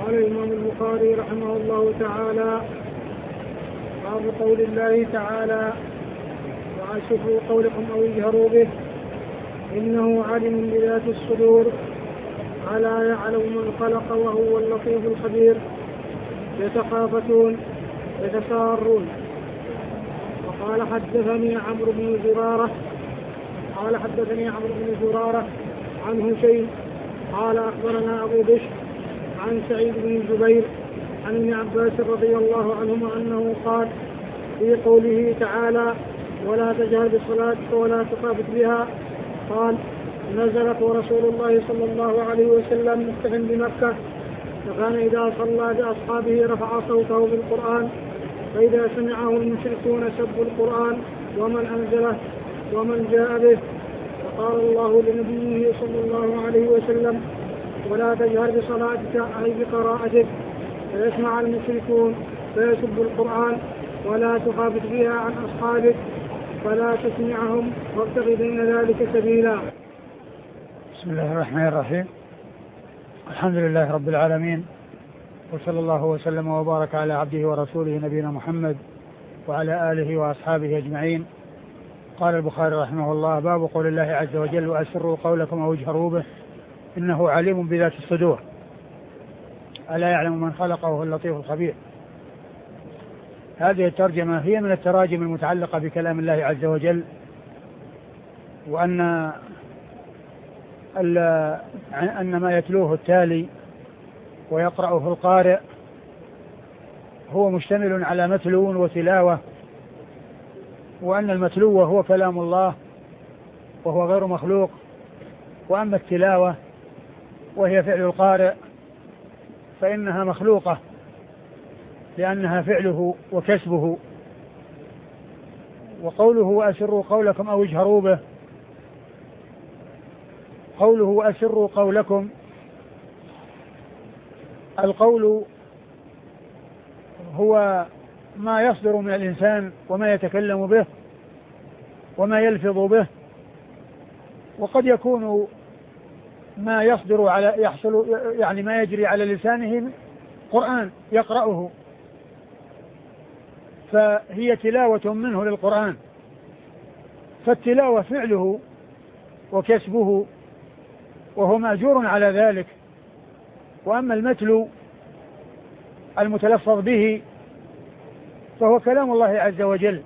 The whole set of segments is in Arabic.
قال الإمام البخاري رحمه الله تعالى: باب قول الله تعالى: وأسروا قولكم أو اجهروا به إنه علم بذات الصدور ألا يعلم من خلق وهو اللطيف الخبير. يتخافتون يتسارون. وقال حدثني عمرو بن زرارة عن هشيم قال أخبرنا أبو بشر عن سعيد بن جبير عن ابن عباس رضي الله عنهما أنه قال في قوله تعالى: ولا تجهر بصلاتك ولا تخافت بها، قال: نزلت ورسول الله صلى الله عليه وسلم مفتح بمكة، فكان إذا صلى بأصحابه رفع صوته بالقرآن، فإذا سمعه المشركون سبوا القرآن ومن أنزله ومن جاء به. فقال الله لنبيه صلى الله عليه وسلم: ولا تجهر بصلاتك أي بقراءتك فيسمع المشركون فيسبوا القرآن، ولا تخافت بها عن أصحابك فلا تسمعهم وابتغ بين ذلك سبيلا. بسم الله الرحمن الرحيم. الحمد لله رب العالمين، وصلى الله وسلم وبارك على عبده ورسوله نبينا محمد وعلى آله وأصحابه أجمعين. قال البخاري رحمه الله: باب قول الله عز وجل: وأسروا قولكم أو اجهروا به إنه عليم بذات الصدور ألا يعلم من خلق وهو اللطيف الخبير. هذه الترجمة هي من التراجم المتعلقة بكلام الله عز وجل، وأن ما يتلوه التالي ويقرأه القارئ هو مشتمل على متلو وتلاوة، وأن المتلو هو كلام الله وهو غير مخلوق، وأما التلاوة وهي فعل القارئ فإنها مخلوقة لأنها فعله وكسبه. وقوله: وأسروا قولكم أو اجهروا به، قوله وأسروا قولكم، القول هو ما يصدر من الإنسان وما يتكلم به وما يلفظ به، وقد يكون ما يصدر يعني ما يجري على لسانه قرآن يقرأه، فهي تلاوة منه للقرآن، فالتلاوة فعله وكسبه وهو مأجور على ذلك. وأما المتلو المتلفظ به فهو كلام الله عز وجل،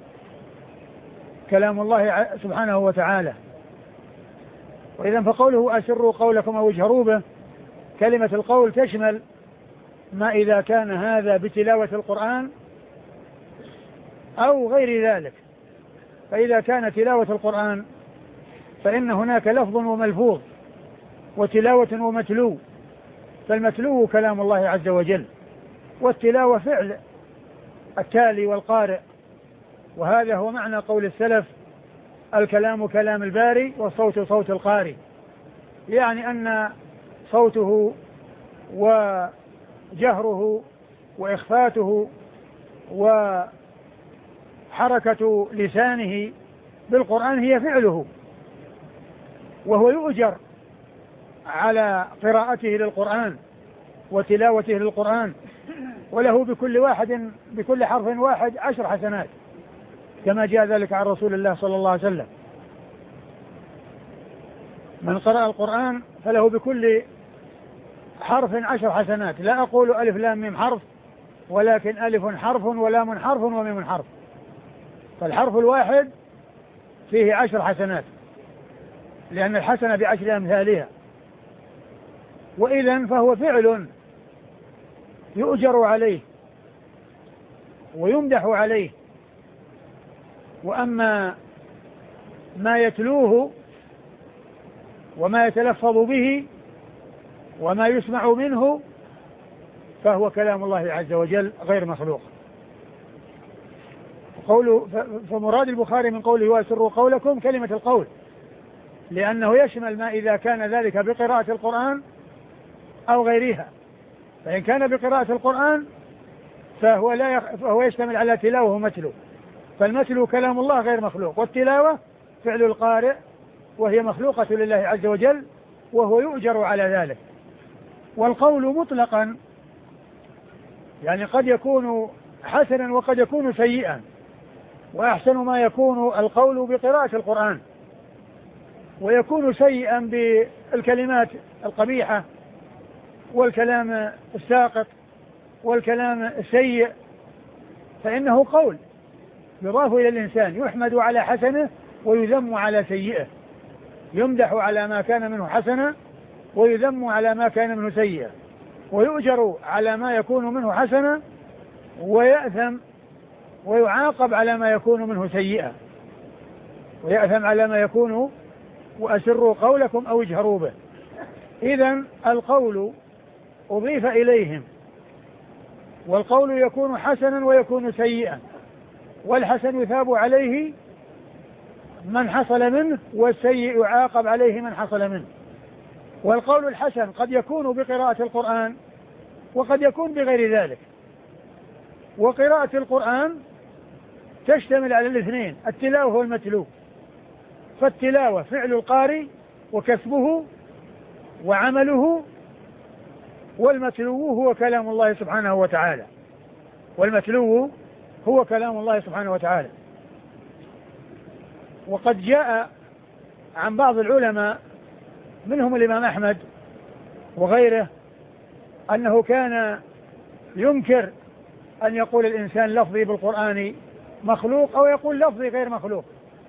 كلام الله سبحانه وتعالى. وإذا فقوله: أسروا قولكم أو اجهروا به، كلمة القول تشمل ما إذا كان هذا بتلاوة القرآن أو غير ذلك. فإذا كان تلاوة القرآن فإن هناك لفظ وملفوظ وتلاوة ومتلو، فالمتلو كلام الله عز وجل، والتلاوة فعل التالي والقارئ. وهذا هو معنى قول السلف: الكلام كلام الباري والصوت صوت القارئ، يعني أن صوته وجهره وإخفاته وحركة لسانه بالقرآن هي فعله، وهو يؤجر على قراءته للقرآن وتلاوته للقرآن، وله بكل حرف واحد 10 حسنات، كما جاء ذلك عن رسول الله صلى الله عليه وسلم: من قرأ القرآن فله بكل حرف 10 حسنات. لا أقول ألف لام ميم حرف، ولكن ألف حرف ولام حرف وميم حرف، فالحرف الواحد فيه 10 حسنات، لأن الحسنة ب10 أمثالها. وإذن فهو فعل يؤجر عليه ويمدح عليه. وأما ما يتلوه وما يتلفظ به وما يسمع منه فهو كلام الله عز وجل غير مخلوق. فمراد البخاري من قوله: وأسروا قولكم، كلمة القول، لأنه يشمل ما إذا كان ذلك بقراءة القرآن أو غيرها. فإن كان بقراءة القرآن فهو يشتمل على تلاوة ومتلو، فالمتلو كلام الله غير مخلوق، والتلاوة فعل القارئ وهي مخلوقة لله عز وجل وهو يؤجر على ذلك. والقول مطلقا يعني قد يكون حسنا وقد يكون سيئا، وأحسن ما يكون القول بقراءة القرآن، ويكون سيئا بالكلمات القبيحة والكلام الساقط والكلام السيء، فإنه قول يضاف إلى الإنسان، يحمد على حسنه ويذم على سيئه، يمدح على ما كان منه حسنا ويذم على ما كان منه سيئا، ويؤجر على ما يكون منه حسنا ويأثم ويعاقب على ما يكون منه سيئا، ويأثم على ما يكون وأسروا قولكم أو اجهروا به. إذن القول أضيف إليهم، والقول يكون حسنا ويكون سيئا، والحسن يثاب عليه من حصل منه، والسيء يعاقب عليه من حصل منه. والقول الحسن قد يكون بقراءة القرآن وقد يكون بغير ذلك، وقراءة القرآن تشتمل على الاثنين، التلاوة والمتلو. فالتلاوة فعل القارئ وكسبه وعمله، والمتلو هو كلام الله سبحانه وتعالى، والمتلو هو كلام الله سبحانه وتعالى. وقد جاء عن بعض العلماء منهم الإمام أحمد وغيره أنه كان ينكر أن يقول الإنسان لفظي بالقرآن مخلوق أو يقول لفظي غير مخلوق،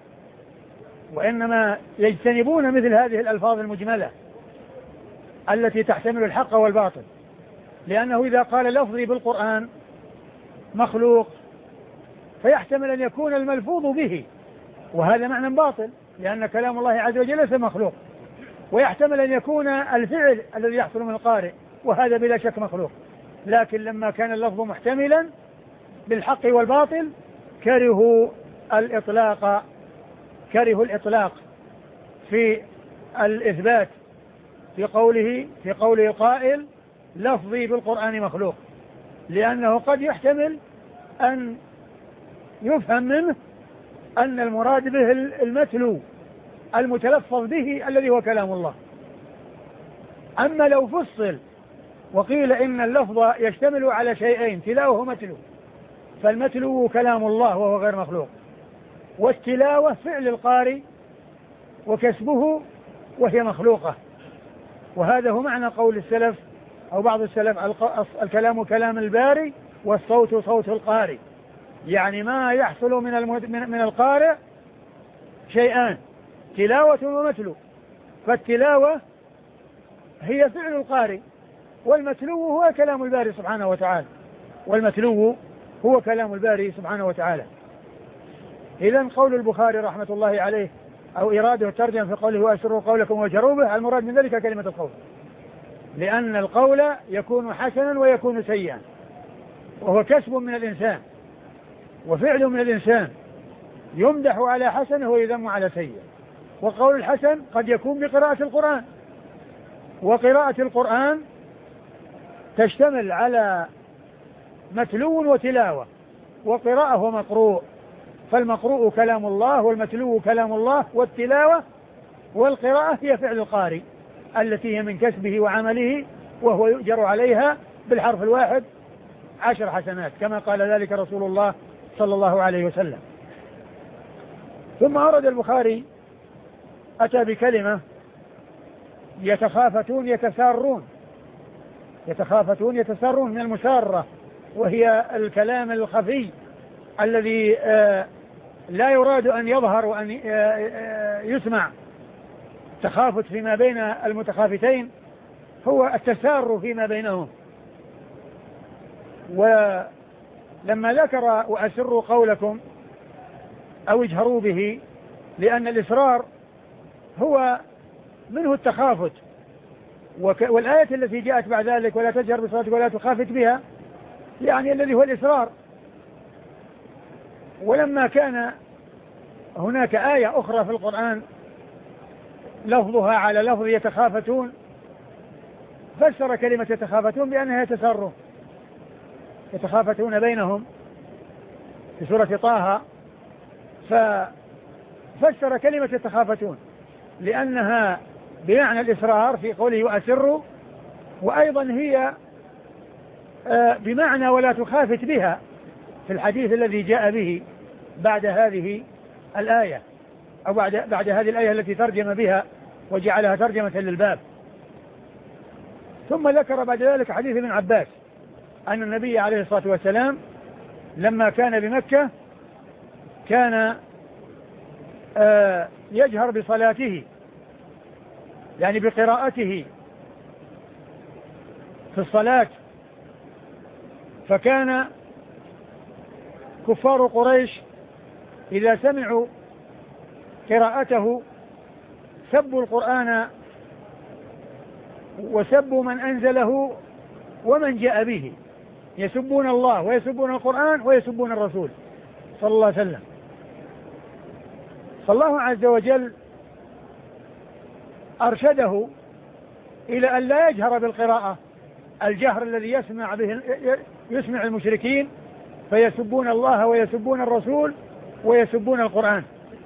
وإنما يجتنبون مثل هذه الألفاظ المجملة التي تحتمل الحق والباطل، لأنه إذا قال لفظي بالقرآن مخلوق فيحتمل أن يكون الملفوظ به، وهذا معنى باطل، لأن كلام الله عز وجل ليس مخلوق. ويحتمل أن يكون الفعل الذي يحصل من القارئ، وهذا بلا شك مخلوق. لكن لما كان اللفظ محتملا بالحق والباطل كرهوا الإطلاق في الإثبات في قوله القائل لفظي بالقرآن مخلوق، لأنه قد يحتمل أن يفهم منه أن المراد به المتلو المتلفظ به الذي هو كلام الله. أما لو فصل وقيل إن اللفظ يشتمل على شيئين، تلاوة ومتلو، فالمتلو كلام الله وهو غير مخلوق، والتلاوة فعل القارئ وكسبه وهي مخلوقة. وهذا هو معنى قول السلف أو بعض السلف الكلام كلام الباري والصوت صوت القارئ، يعني ما يحصل من القارئ شيئان، تلاوة ومتلو. فالتلاوة هي فعل القارئ، والمتلو هو كلام الباري سبحانه وتعالى، والمتلو هو كلام الباري سبحانه وتعالى. إذن قول البخاري رحمة الله عليه أو إراده الترجمة في قوله وأسروا قولكم وجهروا به، المراد من ذلك كلمة القول، لأن القول يكون حسنا ويكون سيئا، وهو كسب من الإنسان وفعل من الإنسان، يمدح على حسنه ويذم على سيئه. وقول الحسن قد يكون بقراءة القرآن، وقراءة القرآن تشتمل على متلو وتلاوة، وقراءة ومقروء، فالمقروء كلام الله والمتلو كلام الله، والتلاوة والقراءة هي فعل القارئ التي هي من كسبه وعمله، وهو يؤجر عليها بالحرف الواحد 10 حسنات كما قال ذلك رسول الله صلى الله عليه وسلم. ثم أورد البخاري أتى بكلمة يتخافتون يتسارون من المسارة، وهي الكلام الخفي الذي لا يراد أن يظهر وأن يسمع. تخافت فيما بين المتخافتين هو التسار فيما بينهم. ولما ذكر وأسروا قولكم أو اجهروا به، لأن الإسرار هو منه التخافت، والآية التي جاءت بعد ذلك ولا تجهر بصلاتك ولا تخافت بها، يعني الذي هو الإسرار. ولما كان هناك آية أخرى في القرآن لفظها على لفظ يتخافتون، فسر كلمة يتخافتون بأنها يتخافتون بينهم في سورة طه، ففسر كلمة يتخافتون لأنها بمعنى الإسرار في قوله وأسروا، وأيضا هي بمعنى ولا تخافت بها في الحديث الذي جاء به بعد هذه الآية، أو بعد هذه الآية التي ترجم بها وجعلها ترجمة للباب. ثم ذكر بعد ذلك حديث ابن عباس أن النبي عليه الصلاة والسلام لما كان بمكة كان يجهر بصلاته، يعني بقراءته في الصلاة، فكان كفار قريش إذا سمعوا قراءته سبوا القرآن وسبوا من أنزله ومن جاء به، يسبون الله ويسبون القرآن ويسبون الرسول صلى الله عليه وسلم. فالله عز وجل أرشده إلى أن لا يجهر بالقراءة الجهر الذي يسمع المشركين فيسبون الله ويسبون الرسول ويسبون القرآن،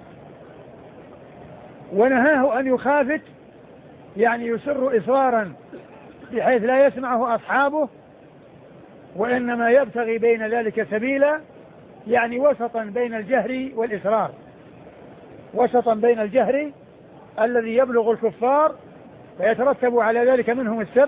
ونهاه أن يخافت، يعني يسر إصرارا بحيث لا يسمعه أصحابه، وإنما يبتغي بين ذلك سبيلا، يعني وسطا بين الجهر والإسرار، وسطا بين الجهر الذي يبلغ الكفار فيترتب على ذلك منهم السب،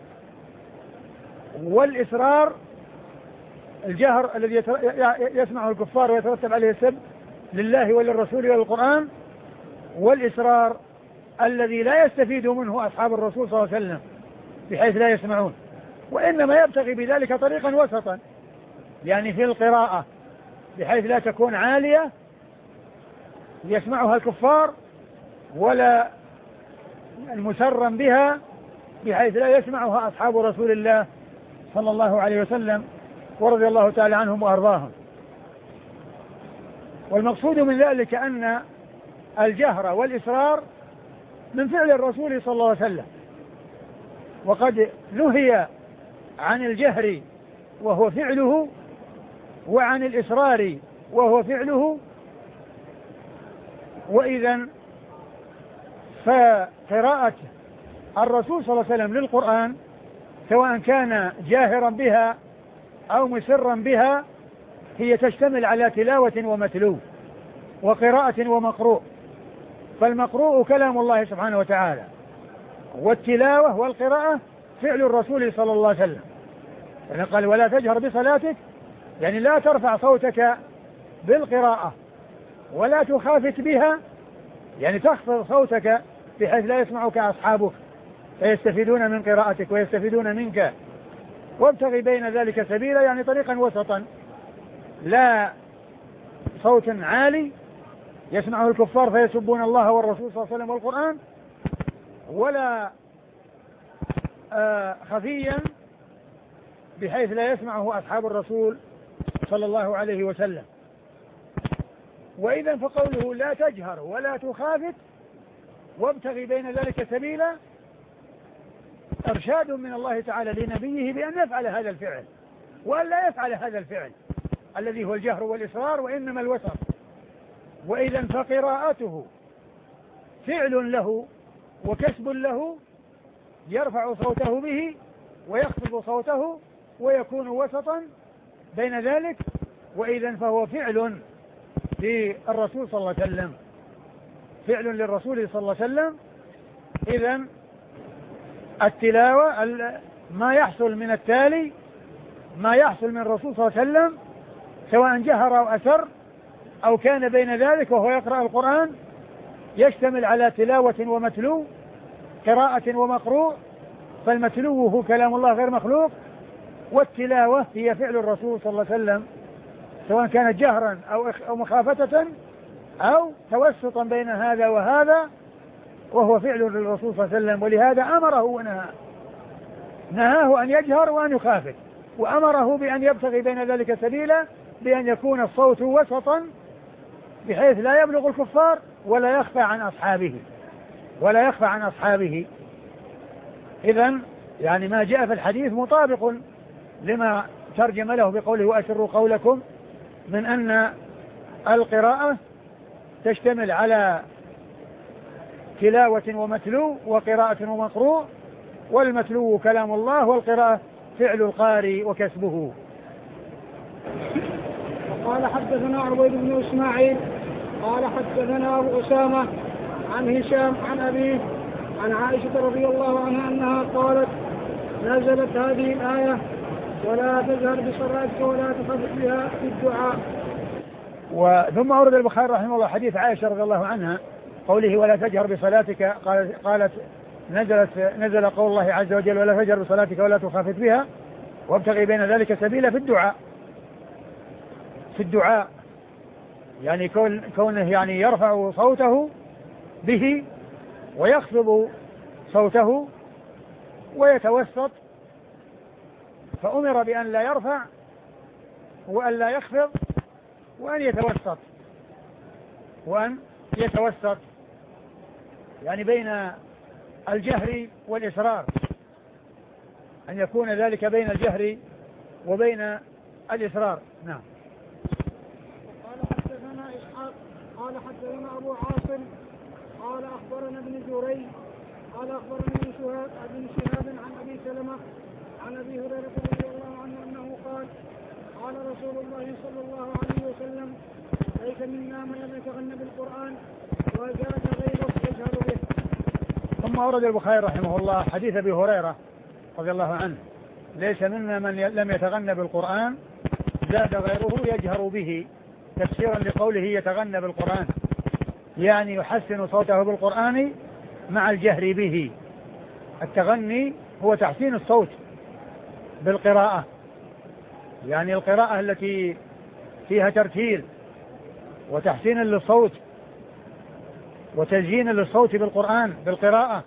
والإسرار الجهر الذي يسمعه الكفار ويترتب عليه السب لله وللرسول وللقرآن، والإسرار الذي لا يستفيد منه أصحاب الرسول صلى الله عليه وسلم بحيث لا يسمعون، وإنما يبتغي بذلك طريقا وسطا، يعني في القراءة بحيث لا تكون عالية يسمعها الكفار ولا مسرا بها بحيث لا يسمعها أصحاب رسول الله صلى الله عليه وسلم ورضي الله تعالى عنهم وأرضاهم. والمقصود من ذلك أن الجهر والإسرار من فعل الرسول صلى الله عليه وسلم، وقد نهي عن الجهر وهو فعله وعن الإسرار وهو فعله. وإذا فقراءة الرسول صلى الله عليه وسلم للقرآن سواء كان جاهرا بها أو مسرا بها هي تشتمل على تلاوة ومتلو وقراءة ومقروء، فالمقروء كلام الله سبحانه وتعالى، والتلاوة والقراءة فعل الرسول صلى الله عليه وسلم. يعني قال ولا تجهر بصلاتك، يعني لا ترفع صوتك بالقراءة ولا تخافت بها، يعني تخفض صوتك بحيث لا يسمعك أصحابك فيستفيدون من قراءتك ويستفيدون منك، وابتغي بين ذلك سبيلا، يعني طريقا وسطا، لا صوت عالي يسمعه الكفار فيسبون الله والرسول صلى الله عليه وسلم والقرآن، ولا خفيا بحيث لا يسمعه أصحاب الرسول صلى الله عليه وسلم. وإذا فقوله لا تجهر ولا تخافت وابتغي بين ذلك سبيلا إرشاد من الله تعالى لنبيه بأن يفعل هذا الفعل وأن لا يفعل هذا الفعل الذي هو الجهر والإصرار، وإنما الوسط. وإذا فقراءته فعل له وكسب له يرفع صوته به ويخفض صوته ويكون وسطا بين ذلك. وإذا فهو فعل للرسول صلى الله عليه وسلم، فعل للرسول صلى الله عليه وسلم. إذن التلاوة ما يحصل من التالي ما يحصل من الرسول صلى الله عليه وسلم سواء جهر أو أسر أو كان بين ذلك وهو يقرأ القرآن يشتمل على تلاوة ومتلو، قراءة ومقروء، فالمتلو هو كلام الله غير مخلوق، والتلاوة هي فعل الرسول صلى الله عليه وسلم سواء كانت جهرا أو مخافتة أو توسطا بين هذا وهذا، وهو فعل للرسول صلى الله عليه وسلم. ولهذا أمره نهاه أن يجهر وأن يخافت، وأمره بأن يبتغي بين ذلك سبيلا، بأن يكون الصوت وسطا بحيث لا يبلغ الكفار ولا يخفى عن أصحابه إذن يعني ما جاء في الحديث مطابق لما ترجم له بقوله وأسروا قولكم، من أن القراءة تشتمل على تلاوة ومتلو وقراءة ومقروء، والمتلو كلام الله والقراءة فعل القارئ وكسبه. قال حدثنا عبيد بن إسماعيل قال حدثنا أبو أسامة عن هشام عن أبيه عن عائشة رضي الله عنها أنها قالت نزلت هذه الآية ولا تجهر بصلاتك ولا تخفت بها في الدعاء. ثم أورد البخاري رحمه الله حديث عائشة رضي الله عنها قوله ولا تجهر بصلاتك، قالت نزل قول الله عز وجل ولا تجهر بصلاتك ولا تخافت بها وابتغي بين ذلك سبيلا في الدعاء يعني كونه يعني يرفع صوته به ويخفض صوته ويتوسط، فأمر بأن لا يرفع وأن لا يخفض وأن يتوسط يعني بين الجهر والإسرار، أن يكون ذلك بين الجهر وبين الإسرار. نعم. قال حدثنا إسحاق قال حدثنا أبو عاصم قال أخبرنا ابن جريج قال أخبرنا ابن شهاب عن أبي سلمة عن أبي هريرة رضي الله عنه أنه قال قال رسول الله صلى الله عليه وسلم ليس منا من لم يتغنى بالقرآن وزاد غيره يجهر به. ثم أورد البخاري رحمه الله حديث أبي هريرة رضي الله عنه ليس منا من لم يتغنى بالقرآن زاد غيره يجهر به، تفسيرا لقوله يتغنى بالقرآن يعني يحسن صوته بالقرآن مع الجهر به. التغني هو تحسين الصوت بالقراءة، يعني القراءة التي فيها ترتيل وتحسين للصوت وتزيين للصوت بالقرآن بالقراءة،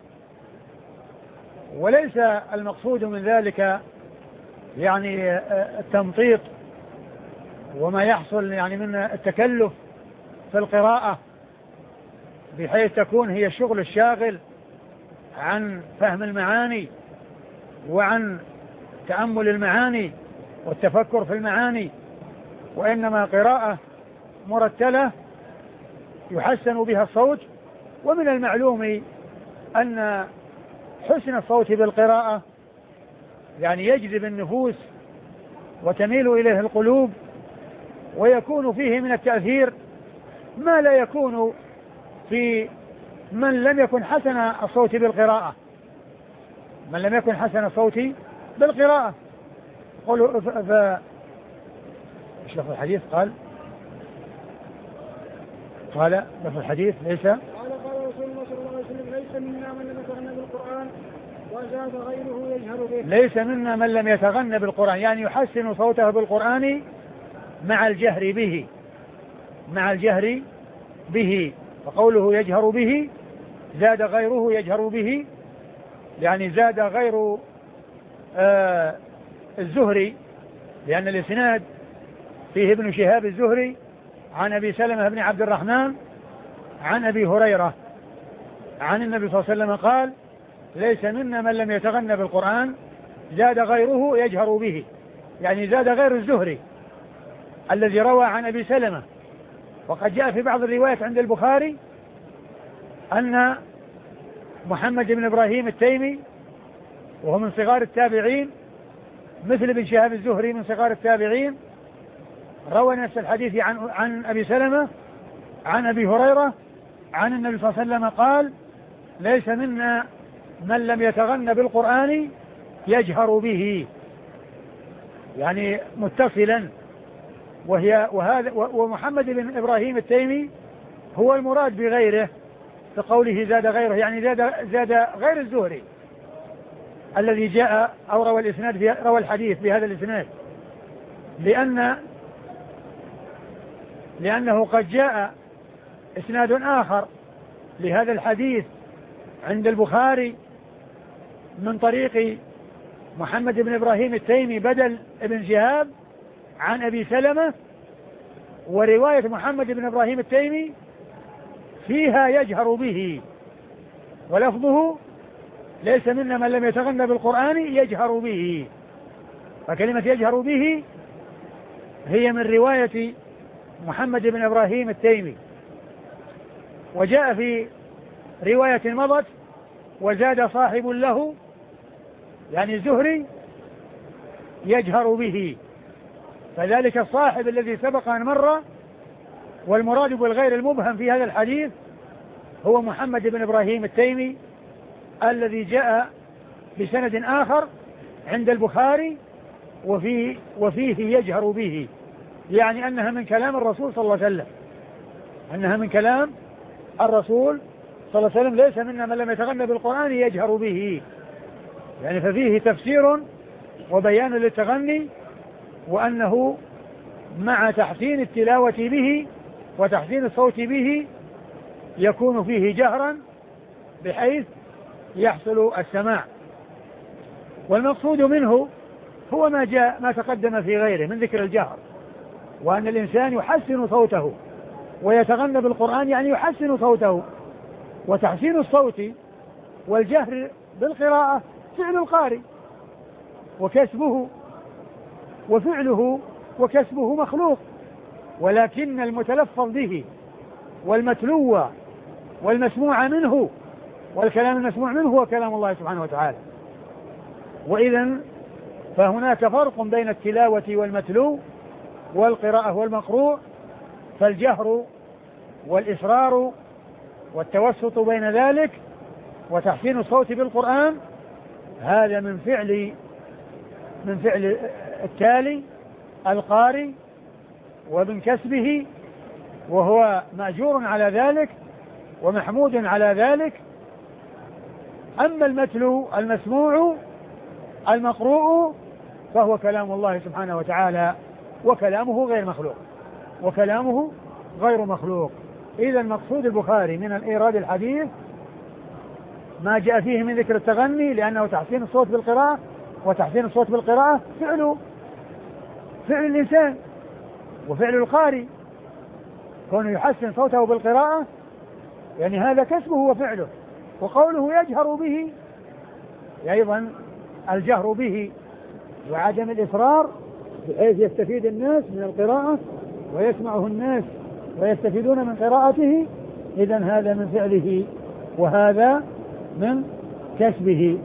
وليس المقصود من ذلك يعني التمطيط وما يحصل يعني من التكلف في القراءة بحيث تكون هي الشغل الشاغل عن فهم المعاني وعن تأمل المعاني والتفكر في المعاني، وإنما قراءة مرتلة يحسن بها الصوت. ومن المعلوم أن حسن الصوت بالقراءة يعني يجذب النفوس وتميل إليه القلوب ويكون فيه من التأثير ما لا يكون في من لم يكن حسن الصوت بالقراءة. قولوا ايش لفظ الحديث؟ قال لفظ الحديث ليس قال رسول الله صلى الله عليه وسلم ليس منا من لم يتغنى بالقرآن وزاد غيره يجهر به. ليس منا من لم يتغنى بالقرآن يعني يحسن صوته بالقرآن مع الجهر به وقوله يجهر به زاد غيره يجهر به يعني زاد غير الزهري، لأن الإسناد فيه ابن شهاب الزهري عن أبي سلمة بن عبد الرحمن عن أبي هريرة عن النبي صلى الله عليه وسلم قال ليس منا من لم يتغنى بالقرآن زاد غيره يجهر به، يعني زاد غير الزهري الذي روى عن أبي سلمة. وقد جاء في بعض الروايات عند البخاري أن محمد بن إبراهيم التيمي وهو من صغار التابعين مثل ابن شهاب الزهري من صغار التابعين روى نفس الحديث عن أبي سلمة عن أبي هريرة عن النبي صلى الله عليه وسلم قال ليس منا من لم يتغنى بالقرآن يجهر به، يعني متصلا. ومحمد بن إبراهيم التيمي هو المراد بغيره بقوله زاد غيره، يعني زاد غير الزهري الذي جاء أو روى الحديث بهذا الإسناد، لأنه قد جاء إسناد آخر لهذا الحديث عند البخاري من طريق محمد بن إبراهيم التيمي بدل ابن شهاب عن أبي سلمة، ورواية محمد بن إبراهيم التيمي فيها يجهر به ولفظه ليس منا من لم يتغنى بالقرآن يجهر به، فكلمة يجهر به هي من رواية محمد بن إبراهيم التيمي. وجاء في رواية مضت وزاد صاحب له يعني الزهري يجهر به. فذلك الصاحب الذي سبق أن مر، والمراد بالغير المبهم في هذا الحديث هو محمد بن إبراهيم التيمي الذي جاء بسند آخر عند البخاري وفيه يجهر به، يعني أنها من كلام الرسول صلى الله عليه وسلم، أنها من كلام الرسول صلى الله عليه وسلم، ليس منا من لم يتغنى بالقرآن يجهر به، يعني ففيه تفسير وبيان للتغني، وأنه مع تحسين التلاوة به وتحسين الصوت به يكون فيه جهرا بحيث يحصل السماع. والمقصود منه هو ما تقدم في غيره من ذكر الجهر، وأن الإنسان يحسن صوته ويتغنى بالقرآن، يعني يحسن صوته. وتحسين الصوت والجهر بالقراءة فعل القارئ وكسبه، وفعله وكسبه مخلوق، ولكن المتلفظ به والمتلو والمسموع منه والكلام المسموع منه هو كلام الله سبحانه وتعالى. وإذن فهناك فرق بين التلاوة والمتلو والقراءة والمقروء، فالجهر والإصرار والتوسط بين ذلك وتحسين الصوت بالقرآن هذا من فعل التالي القارئ ومن كسبه، وهو مأجور على ذلك ومحمود على ذلك. أما المتلو المسموع المقروء فهو كلام الله سبحانه وتعالى، وكلامه غير مخلوق. إذا مقصود البخاري من إيراد الحديث ما جاء فيه من ذكر التغني، لأنه تحسين الصوت بالقراءة، وتحسين الصوت بالقراءة فعل الإنسان وفعل القارئ، كونه يحسن صوته بالقراءة يعني هذا كسبه وفعله. وقوله يجهر به أيضا الجهر به وعدم الإصرار بحيث يستفيد الناس من القراءة ويسمعه الناس ويستفيدون من قراءته، إذن هذا من فعله وهذا من كسبه.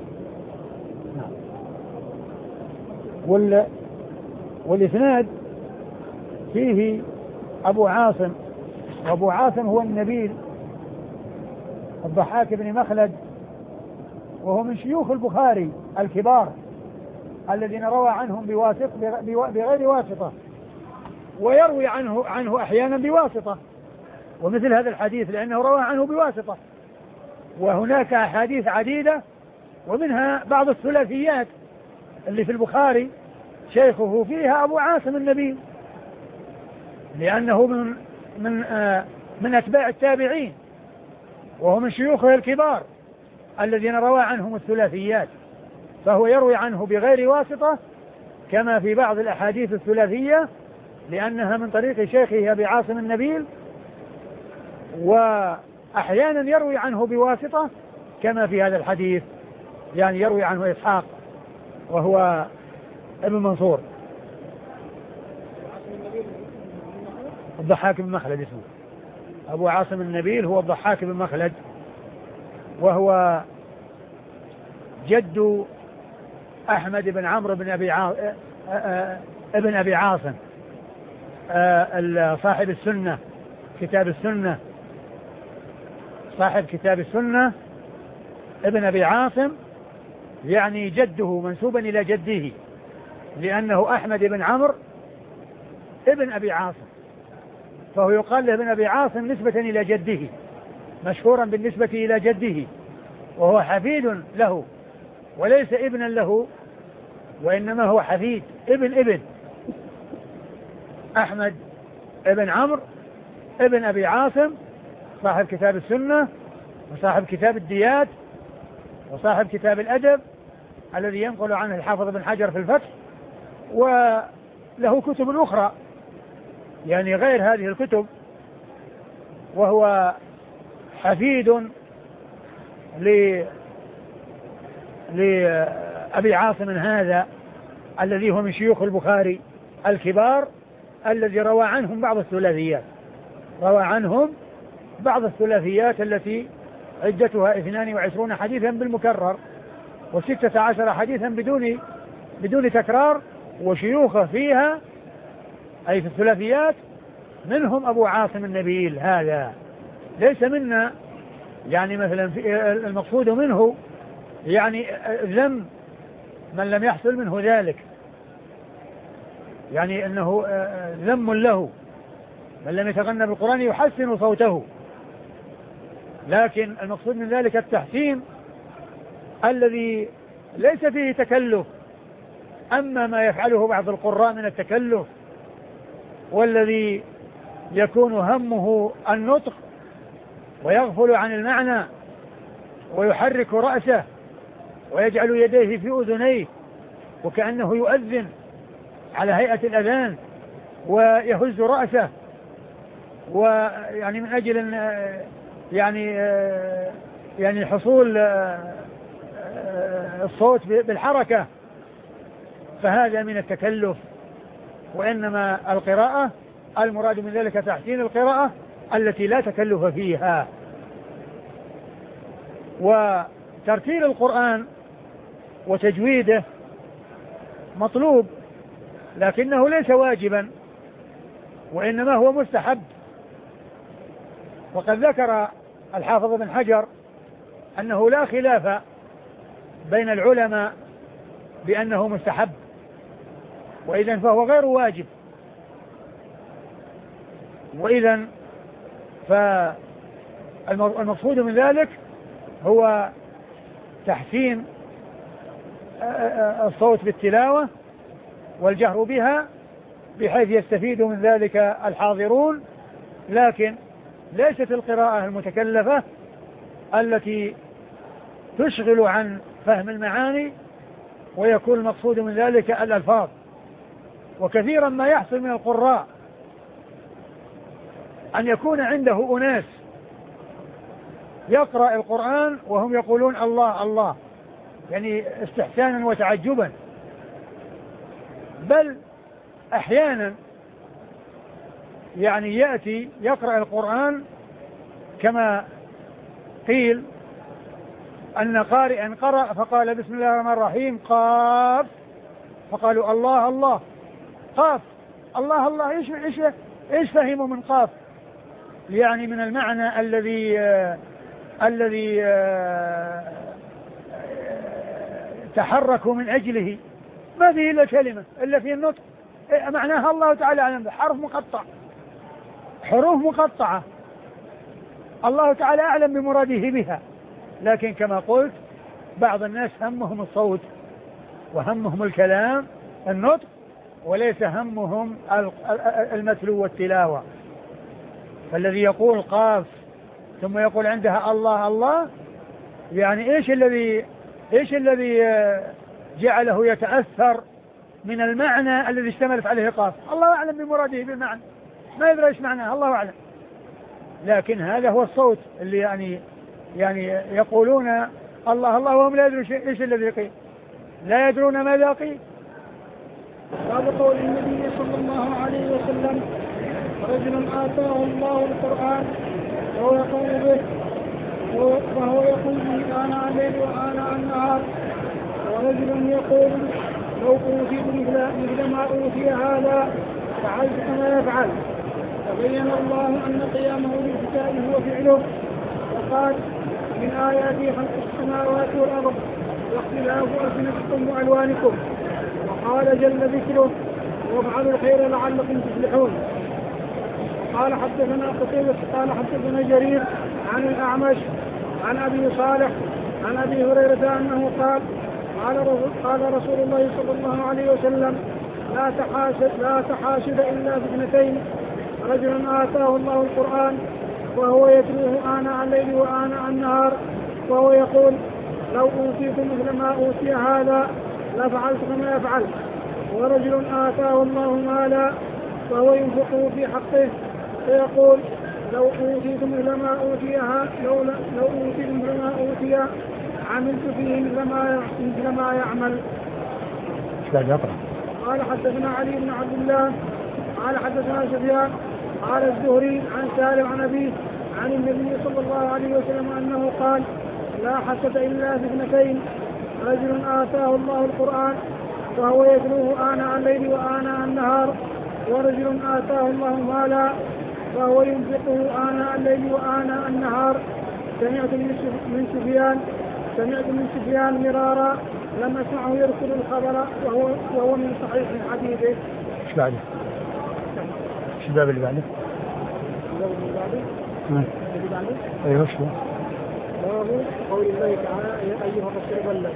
والإسناد فيه أبو عاصم، وأبو عاصم هو النبيل الضحاك بن مخلد، وهو من شيوخ البخاري الكبار الذين روى عنهم بغير واسطة، ويروي عنه أحيانا بواسطة، ومثل هذا الحديث لأنه روى عنه بواسطة. وهناك أحاديث عديدة ومنها بعض الثلاثيات اللي في البخاري شيخه فيها أبو عاصم النبيل، لأنه من أتباع التابعين، وهو من شيوخه الكبار الذين روى عنهم الثلاثيات، فهو يروي عنه بغير واسطة كما في بعض الأحاديث الثلاثية لأنها من طريق شيخه أبي عاصم النبيل، وأحيانا يروي عنه بواسطة كما في هذا الحديث، يعني يروي عنه إسحاق وهو ابن منصور الضحاك بن مخلد اسمه. أبو عاصم النبيل هو الضحاك بن مخلد، وهو جد أحمد بن عمرو بن ابن أبي عاصم صاحب السنة كتاب السنة، صاحب كتاب السنة ابن أبي عاصم، يعني جده منسوبا إلى جده، لأنه أحمد بن عمرو ابن أبي عاصم، فهو يقال له ابن أبي عاصم نسبة إلى جده، مشهورا بالنسبة إلى جده، وهو حفيد له وليس ابنا له، وإنما هو حفيد ابن أحمد ابن عمرو ابن أبي عاصم، صاحب كتاب السنة وصاحب كتاب الديات وصاحب كتاب الأدب الذي ينقل عنه الحافظ بن حجر في الفتح، وله كتب أخرى يعني غير هذه الكتب، وهو حفيد لأبي عاصم هذا الذي هو من شيوخ البخاري الكبار الذي روى عنهم بعض الثلاثيات التي عدتها 22 حديثا بالمكرر و16 حديثا بدون بدون تكرار، وشيوخه فيها أي في الثلاثيات منهم أبو عاصم النبيل، هذا ليس منا يعني مثلا المقصود منه يعني ذم من لم يحصل منه ذلك، يعني أنه ذم له من لم يتغنى بالقرآن يحسن صوته، لكن المقصود من ذلك التحسين الذي ليس فيه تكلف. أما ما يفعله بعض القراء من التكلف والذي يكون همه النطق ويغفل عن المعنى ويحرك رأسه ويجعل يديه في أذنيه وكأنه يؤذن على هيئة الأذان ويهز رأسه، ويعني من أجل يعني حصول الصوت بالحركة، فهذا من التكلف. وإنما القراءة المراد من ذلك تحسين القراءة التي لا تكلف فيها. وترتيل القرآن وتجويده مطلوب لكنه ليس واجبا، وإنما هو مستحب. وقد ذكر الحافظ بن حجر أنه لا خلاف بين العلماء بأنه مستحب، وإذن فهو غير واجب. وإذن فالمقصود من ذلك هو تحسين الصوت بالتلاوة والجهر بها بحيث يستفيد من ذلك الحاضرون، لكن ليست القراءة المتكلفة التي تشغل عن فهم المعاني ويكون المقصود من ذلك الألفاظ. وكثيرا ما يحصل من القراء أن يكون عنده أناس يقرأ القرآن وهم يقولون الله الله، يعني استحسانا وتعجبا، بل أحيانا يعني يأتي يقرأ القرآن كما قيل أن قارئا قرأ فقال بسم الله الرحمن الرحيم قاف، فقالوا الله الله، قاف الله الله، إيش فهموا من قاف؟ يعني من المعنى الذي تحركوا من أجله، ما فيه إلا كلمة إلا فيه النطق معناها الله تعالى أعلم، حروف مقطعة الله تعالى أعلم بمراده بها. لكن كما قلت بعض الناس همهم الصوت وهمهم الكلام النطق، وليس همهم المتلو والتلاوة. فالذي يقول قاف ثم يقول عندها الله الله، يعني ايش الذي جعله يتأثر من المعنى الذي اشتملت عليه قاف؟ الله أعلم بمراده بالمعنى، ما يدري ايش معناه، الله أعلم. لكن هذا هو الصوت اللي يعني يقولون الله الله وهم لا يدرون ايش الذي قيل، لا يدرون ماذا قيل. باب قول النبي صلى الله عليه وسلم رجل آتاه الله القرآن وهو يقول به آناء الليل وآناء النهار، ورجل يقول لو أوتيت مثل ما أوتي هذا فعلت كما يفعل. فبين الله أن قيامه بالكتاب هو فعله، وقال من آياته خلق السماوات والأرض واختلاف ألسنتكم وألوانكم، وقال جل ذكره وافعلوا الخير لعلكم تفلحون. قال حدثنا قتيبة قال حدثنا جرير عن الأعمش عن أبي صالح عن أبي هريرة أنه قال رسول الله صلى الله عليه وسلم لا تحاسد إلا باثنتين، رجل آتاه الله القرآن وهو يتلوه آناء الليل وآناء النهار وهو يقول لو أوتيت مثل ما أوتي هذا لفعلت كما يفعل. ورجل آتاه الله مالا وهو ينفقه في حقه فيقول لو أوتيت مثل ما أوتي عملت فيه مثل ما يعمل. قال حدثنا علي بن عبد الله قال حدثنا سفيان قال الزهري عن سالم عن أبيه عن النبي صلى الله عليه وسلم أنه قال لا حسد إلا في اثنتين، رجل آتاه الله القرآن فهو يتلوه آناء الليل وآناء النهار. ورجل آتاه الله مالا فهو ينفقه آناء الليل وآناء النهار. سمعت من سفيان مرارا لم أسمعه يذكر الخبر وهو من صحيح حديثه. ايش بعده؟ ايش الباب اللي بعده؟ ايوه شو؟ باب قول الله تعالى يا أيها الرسول بلغ.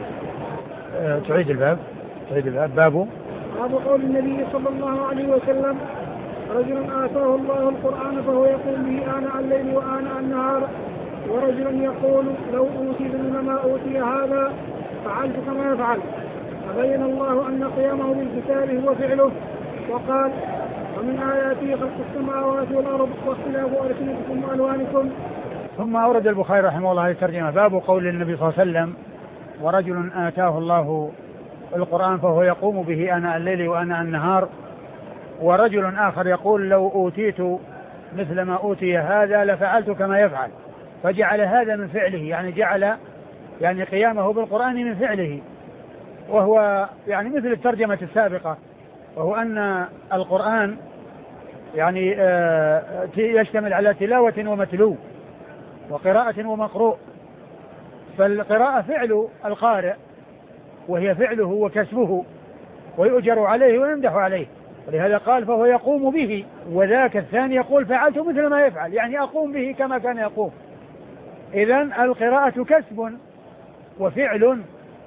تعيد الباب. باب قول النبي صلى الله عليه وسلم رجل آتاه الله القرآن فهو يقول به آناء الليل وآناء النهار. ورجل يقول لو أوتيت ما أوتي هذا فعلت كما يفعل. فبين الله أن قيامه بالكتاب هو فعله. وقال ومن آياته خلق السماوات والأرض واختلاف ألسنتكم وألوانكم. ثم أورد البخاري رحمه الله الترجمة. باب قول النبي صلى الله عليه وسلم ورجل آتاه الله القرآن فهو يقوم به آناء الليل وآناء النهار. ورجل آخر يقول لو أوتيت مثل ما أوتي هذا لفعلت كما يفعل. فجعل هذا من فعله، يعني جعل يعني قيامه بالقرآن من فعله، وهو يعني مثل الترجمة السابقة، وهو أن القرآن يعني يشتمل على تلاوة ومتلو وقراءة ومقروء. فالقراءة فعل القارئ وهي فعله وكسبه ويؤجر عليه ويمدح عليه، ولهذا قال فهو يقوم به. وذاك الثاني يقول فعلت مثل ما يفعل، يعني أقوم به كما كان يقوم. إذن القراءة كسب وفعل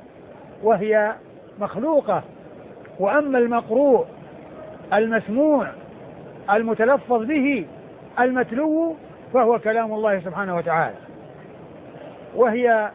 وهي مخلوقة. وأما المقروء المسموع المتلفظ به المتلو فهو كلام الله سبحانه وتعالى. وهي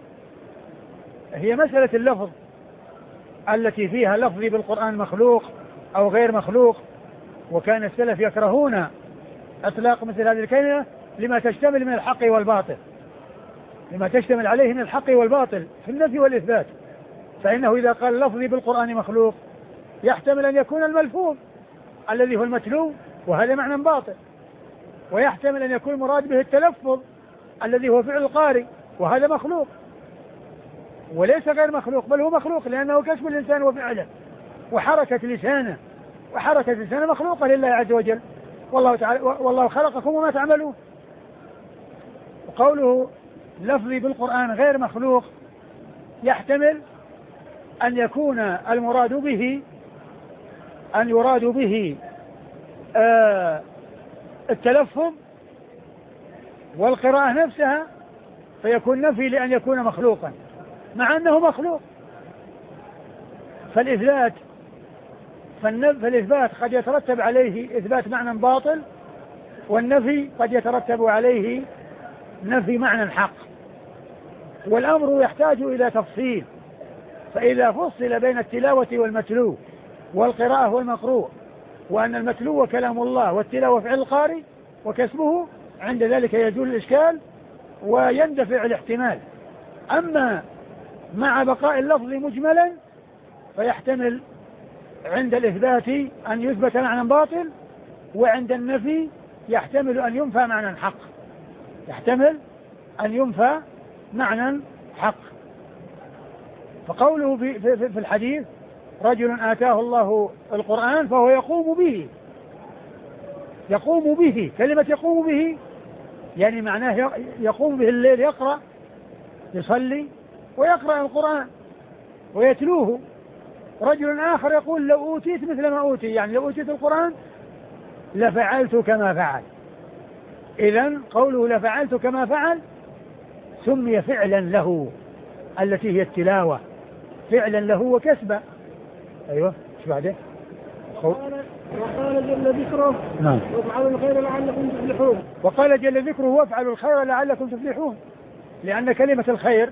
مسألة اللفظ التي فيها لفظي بالقرآن مخلوق أو غير مخلوق. وكان السلف يكرهون إطلاق مثل هذه الكلمة لما تشتمل من الحق والباطل، لما تشتمل عليه من الحق والباطل في النفي والإثبات. فإنه إذا قال لفظي بالقرآن مخلوق يحتمل أن يكون الملفوظ الذي هو المتلو وهذا معنى باطل، ويحتمل أن يكون مراد به التلفظ الذي هو فعل القارئ وهذا مخلوق، وليس غير مخلوق بل هو مخلوق لأنه كسب الإنسان وفعله وحركة لسانه، وحركة لسانه مخلوقة لله عز وجل. والله خلقكم وما تعملون. وقوله لفظي بالقرآن غير مخلوق يحتمل أن يكون المراد به أن يراد به التلفظ والقراءة نفسها، فيكون نفي لأن يكون مخلوقا مع أنه مخلوق. فالإثبات قد يترتب عليه إثبات معنى باطل، والنفي قد يترتب عليه نفي معنى حق. والأمر يحتاج إلى تفصيل. فإذا فصل بين التلاوة والمتلو والقراءة والمقروء، وأن المتلو كلام الله والتلاوة فعل القارئ وكسبه، عند ذلك يزول الإشكال ويندفع الاحتمال. أما مع بقاء اللفظ مجملا فيحتمل عند الإثبات أن يثبت معنى باطل، وعند النفي يحتمل أن ينفى معنى حق، يحتمل أن ينفى معنى حق. فقوله في الحديث رجل آتاه الله القرآن فهو يقوم به. كلمة يقوم به يعني معناه يقوم به الليل، يقرأ يصلي ويقرأ القرآن ويتلوه. رجل آخر يقول لو أوتيت مثل ما أوتي، يعني لو أوتيت القرآن لفعلت كما فعل. إذن قوله لفعلت كما فعل سمي فعلا له التي هي التلاوة، فعلا له وكسبا. أيوة ايش بعده؟ وقال جل ذكره نعم وافعلوا الخير لعلكم تفلحون. وقال جل ذكره وافعلوا الخير لعلكم تفلحون، لأن كلمة الخير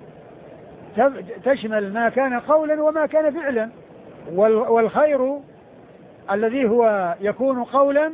تشمل ما كان قولا وما كان فعلا. والخير الذي هو يكون قولا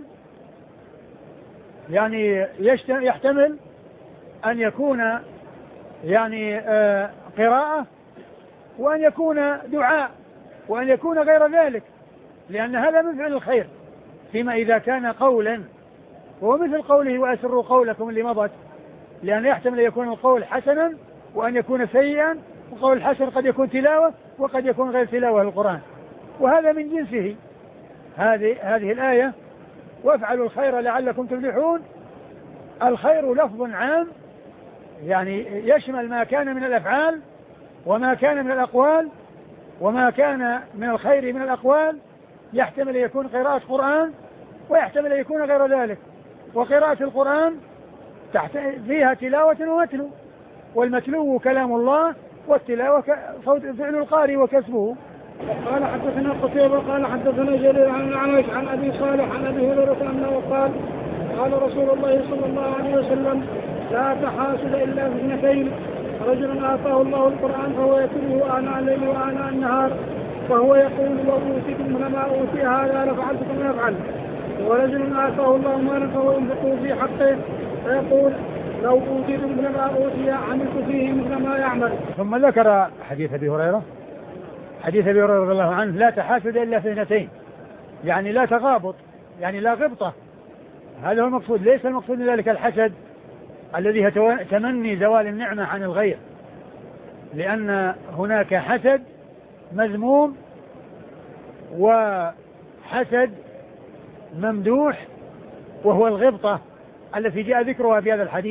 يعني يحتمل أن يكون يعني قراءة، وأن يكون دعاء، وأن يكون غير ذلك، لأن هذا من فعل الخير. فيما إذا كان قولا وهو مثل قوله وأسروا قولكم اللي مضت، لأن يحتمل أن يكون القول حسنا وأن يكون سيئا وقول الحسن قد يكون تلاوة وقد يكون غير تلاوة للقرآن، وهذا من جنسه. هذه الآية وافعلوا الخير لعلكم تفلحون، الخير لفظ عام يعني يشمل ما كان من الأفعال وما كان من الأقوال، وما كان من الخير من الأقوال يحتمل أن يكون قراءة قرآن ويحتمل أن يكون غير ذلك. وقراءة القرآن فيها تلاوة ومتلو، والمتلو كلام الله والتلاوة فعل القارئ وكسبه. قال حدثنا قتيبة قال حدثنا جرير عن الأعمش عن أبي صالح عن أبي هريرة أنه قال قال رسول الله صلى الله عليه وسلم لا تحاسد إلا في اثنتين، رجل آتاه الله القرآن فهو يتلوه آناء الليل وآناء النهار فهو يقول لو أوتيتم ما أوتي هذا لفعلت كما يفعل، ورجل آتاه الله مالا فهو ينفقه في حقه فيقول لو أوتيتم ما أوتي عملت فيه مثل ما يعمل. ثم ذكر حديث أبي هريرة رضي الله عنه لا تحاسد إلا في اثنتين، يعني لا تغابط، يعني لا غبطة، هذا هو المقصود. ليس المقصود من ذلك الحسد الذي هو تمني زوال النعمة عن الغير، لأن هناك حسد مذموم وحسد ممدوح، وهو الغبطة التي جاء ذكرها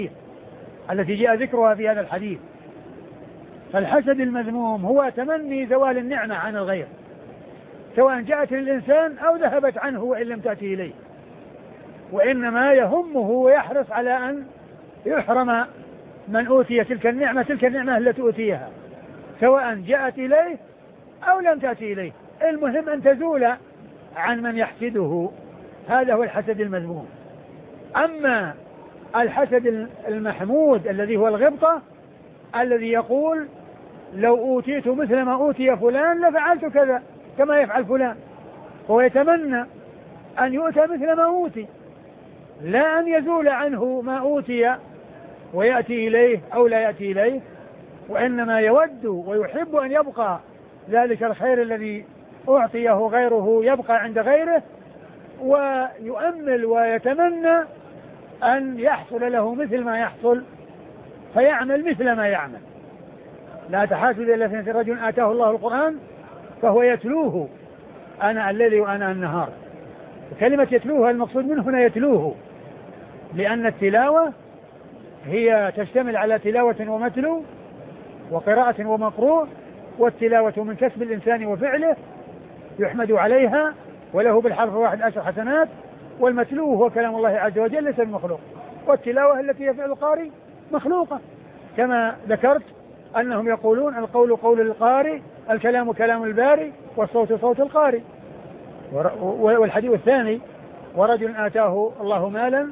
في هذا الحديث. فالحسد المذموم هو تمني زوال النعمة عن الغير، سواء جاءت للإنسان أو ذهبت عنه وإن لم تأتي إليه، وإنما يهمه ويحرص على أن يحرم من أوتي تلك النعمة التي أوتيها، سواء جاءت إليه أو لم تأتي إليه، المهم أن تزول عن من يحسده. هذا هو الحسد المذموم. أما الحسد المحمود الذي هو الغبطة، الذي يقول لو أوتيت مثل ما أوتي فلان لفعلت كذا كما يفعل فلان، هو يتمنى أن يؤتى مثل ما أوتي، لا أن يزول عنه ما أوتي ويأتي إليه أو لا يأتي إليه، وإنما يود ويحب أن يبقى ذلك الخير الذي أعطيه غيره يبقى عند غيره، ويؤمل ويتمنى أن يحصل له مثل ما يحصل فيعمل مثل ما يعمل. لا تحاسد إلا في رجل آتاه الله القرآن فهو يتلوه آناء الليل وآناء النهار. كلمة يتلوه المقصود منه هنا يتلوه، لأن التلاوة هي تشتمل على تلاوة ومتلو وقراءة ومقروء، والتلاوة من كسب الإنسان وفعله يحمد عليها وله بالحرف واحد 10 حسنات، والمتلو هو كلام الله عز وجل ليس بمخلوق، والتلاوة التي هي فعل القارئ مخلوقة، كما ذكرت أنهم يقولون القول قول القارئ، الكلام كلام الباري، والصوت صوت القارئ. والحديث الثاني ورجل آتاه الله مالا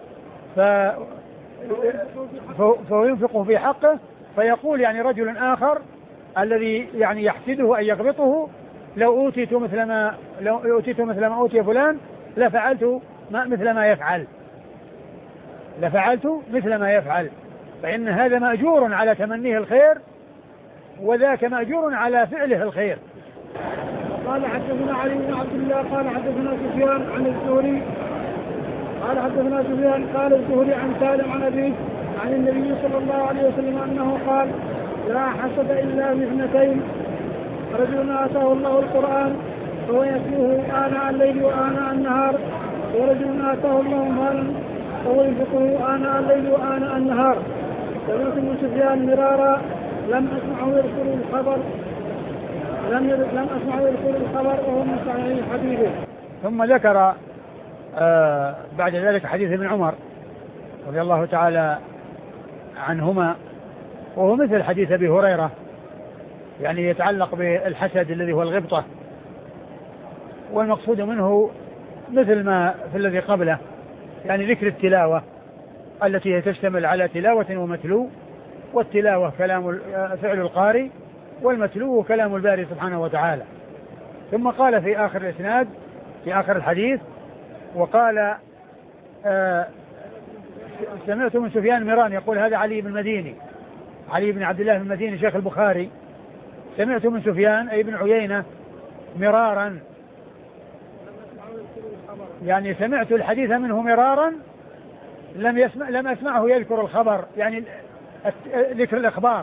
فينفقه في حقه، فيقول يعني رجل آخر الذي يعني يحسده أن يغبطه لو أوتيت مثل ما أوتي فلان لفعلت مثل ما يفعل، فإن هذا مأجور على تمنيه الخير، وذاك مأجور على فعله الخير. قال حدثنا علي بن عبد الله قال حدثنا سفيان عن الزهري قال الزهري عن سالم عن أبيه عن النبي صلى الله عليه وسلم أنه قال لا حسد إلا في اثنتين، رجل آتاه الله القرآن فهو يتلوه آناء الليل وآناء النهار، ورجل آتاه الله مالا فهو ينفقه آناء الليل وآناء النهار. سمعت ابن سفيان مرارا لم أسمعه يذكر الخبر وهو من صحيح حديثه. ثم ذكر بعد ذلك حديث ابن عمر رضي الله تعالى عنهما، وهو مثل حديث أبي هريرة، يعني يتعلق بالحسد الذي هو الغبطة، والمقصود منه مثل ما في الذي قبله، يعني ذكر التلاوة التي هي تشتمل على تلاوة ومتلو، والتلاوة كلام فعل القارئ، والمتلو كلام الباري سبحانه وتعالى. ثم قال في آخر الإسناد في آخر الحديث وقال سمعت من سفيان مران يقول هذا علي بن عبد الله بن المديني شيخ البخاري، سمعت من سفيان أي بن عيينة مرارا، يعني سمعت الحديث منه مرارا لم أسمعه يذكر الخبر، يعني ذكر الأخبار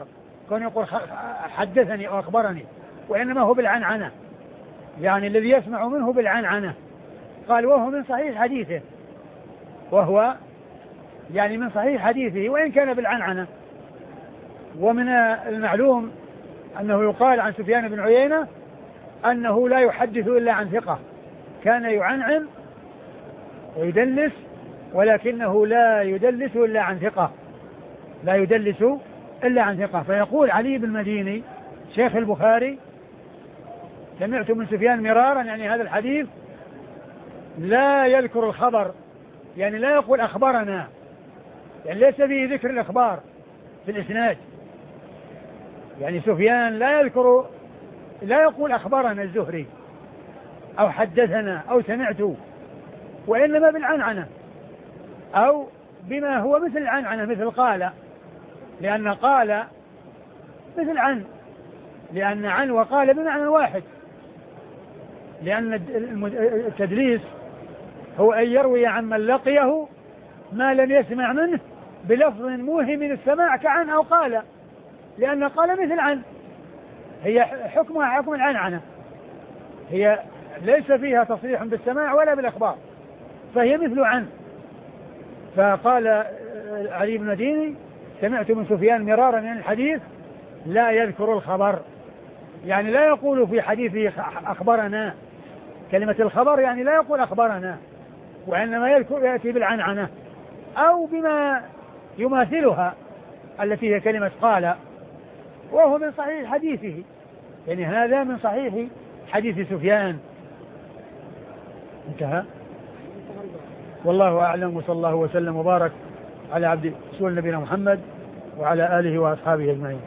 كون يقول حدثني أو أخبرني، وإنما هو بالعنعنة، يعني الذي يسمع منه بالعنعنة. قال وهو من صحيح حديثه، وهو يعني من صحيح حديثه وإن كان بالعنعنة. ومن المعلوم أنه يقال عن سفيان بن عيينة أنه لا يحدث إلا عن ثقة، كان يعنعن ويدلس ولكنه لا يدلس إلا عن ثقة، لا يدلس إلا عن ثقة. فيقول علي بن المديني شيخ البخاري سمعت من سفيان مرارا، يعني هذا الحديث لا يذكر الخبر، يعني لا يقول أخبرنا، يعني ليس فيه ذكر الإخبار في الإسناد، يعني سفيان لا يقول أخبرنا الزهري أو حدثنا أو سمعت، وإنما بالعنعنة أو بما هو مثل العنعنة، مثل قال، لأن قال مثل عن، لأن عن وقال بمعنى واحد، لأن التدليس هو أن يروي عن من لقيه ما لم يسمع منه بلفظ موهم من السماع كعن أو قال، لأن قال مثل عن، هي حكمها حكم العنعنة، هي ليس فيها تصريح بالسماع ولا بالإخبار، فهي مثل عن. فقال علي بن المديني سمعت من سفيان مرارا من الحديث لا يذكر الخبر، يعني لا يقول في حديثه أخبرنا، كلمة الخبر يعني لا يقول أخبرنا، وإنما يأتي بالعنعنة أو بما يماثلها التي هي كلمة قال، وهو من صحيح حديثه، يعني هذا من صحيح حديث سفيان. انتهى. والله أعلم، وصلى الله وسلم وبارك على عبد رسول نبينا محمد وعلى آله وأصحابه أجمعين.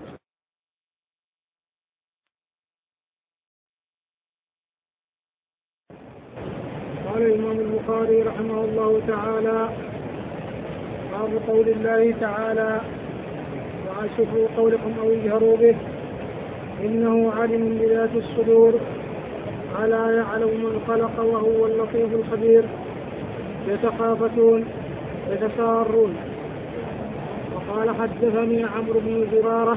قال الإمام البخاري رحمه الله تعالى: باب قول الله تعالى: وأسروا قولكم أو اجهروا به إنه علم بذات الصدور، ألا يعلم من خلق وهو اللطيف الخبير. يتخافتون يتسارون. وقال حدثني عمرو بن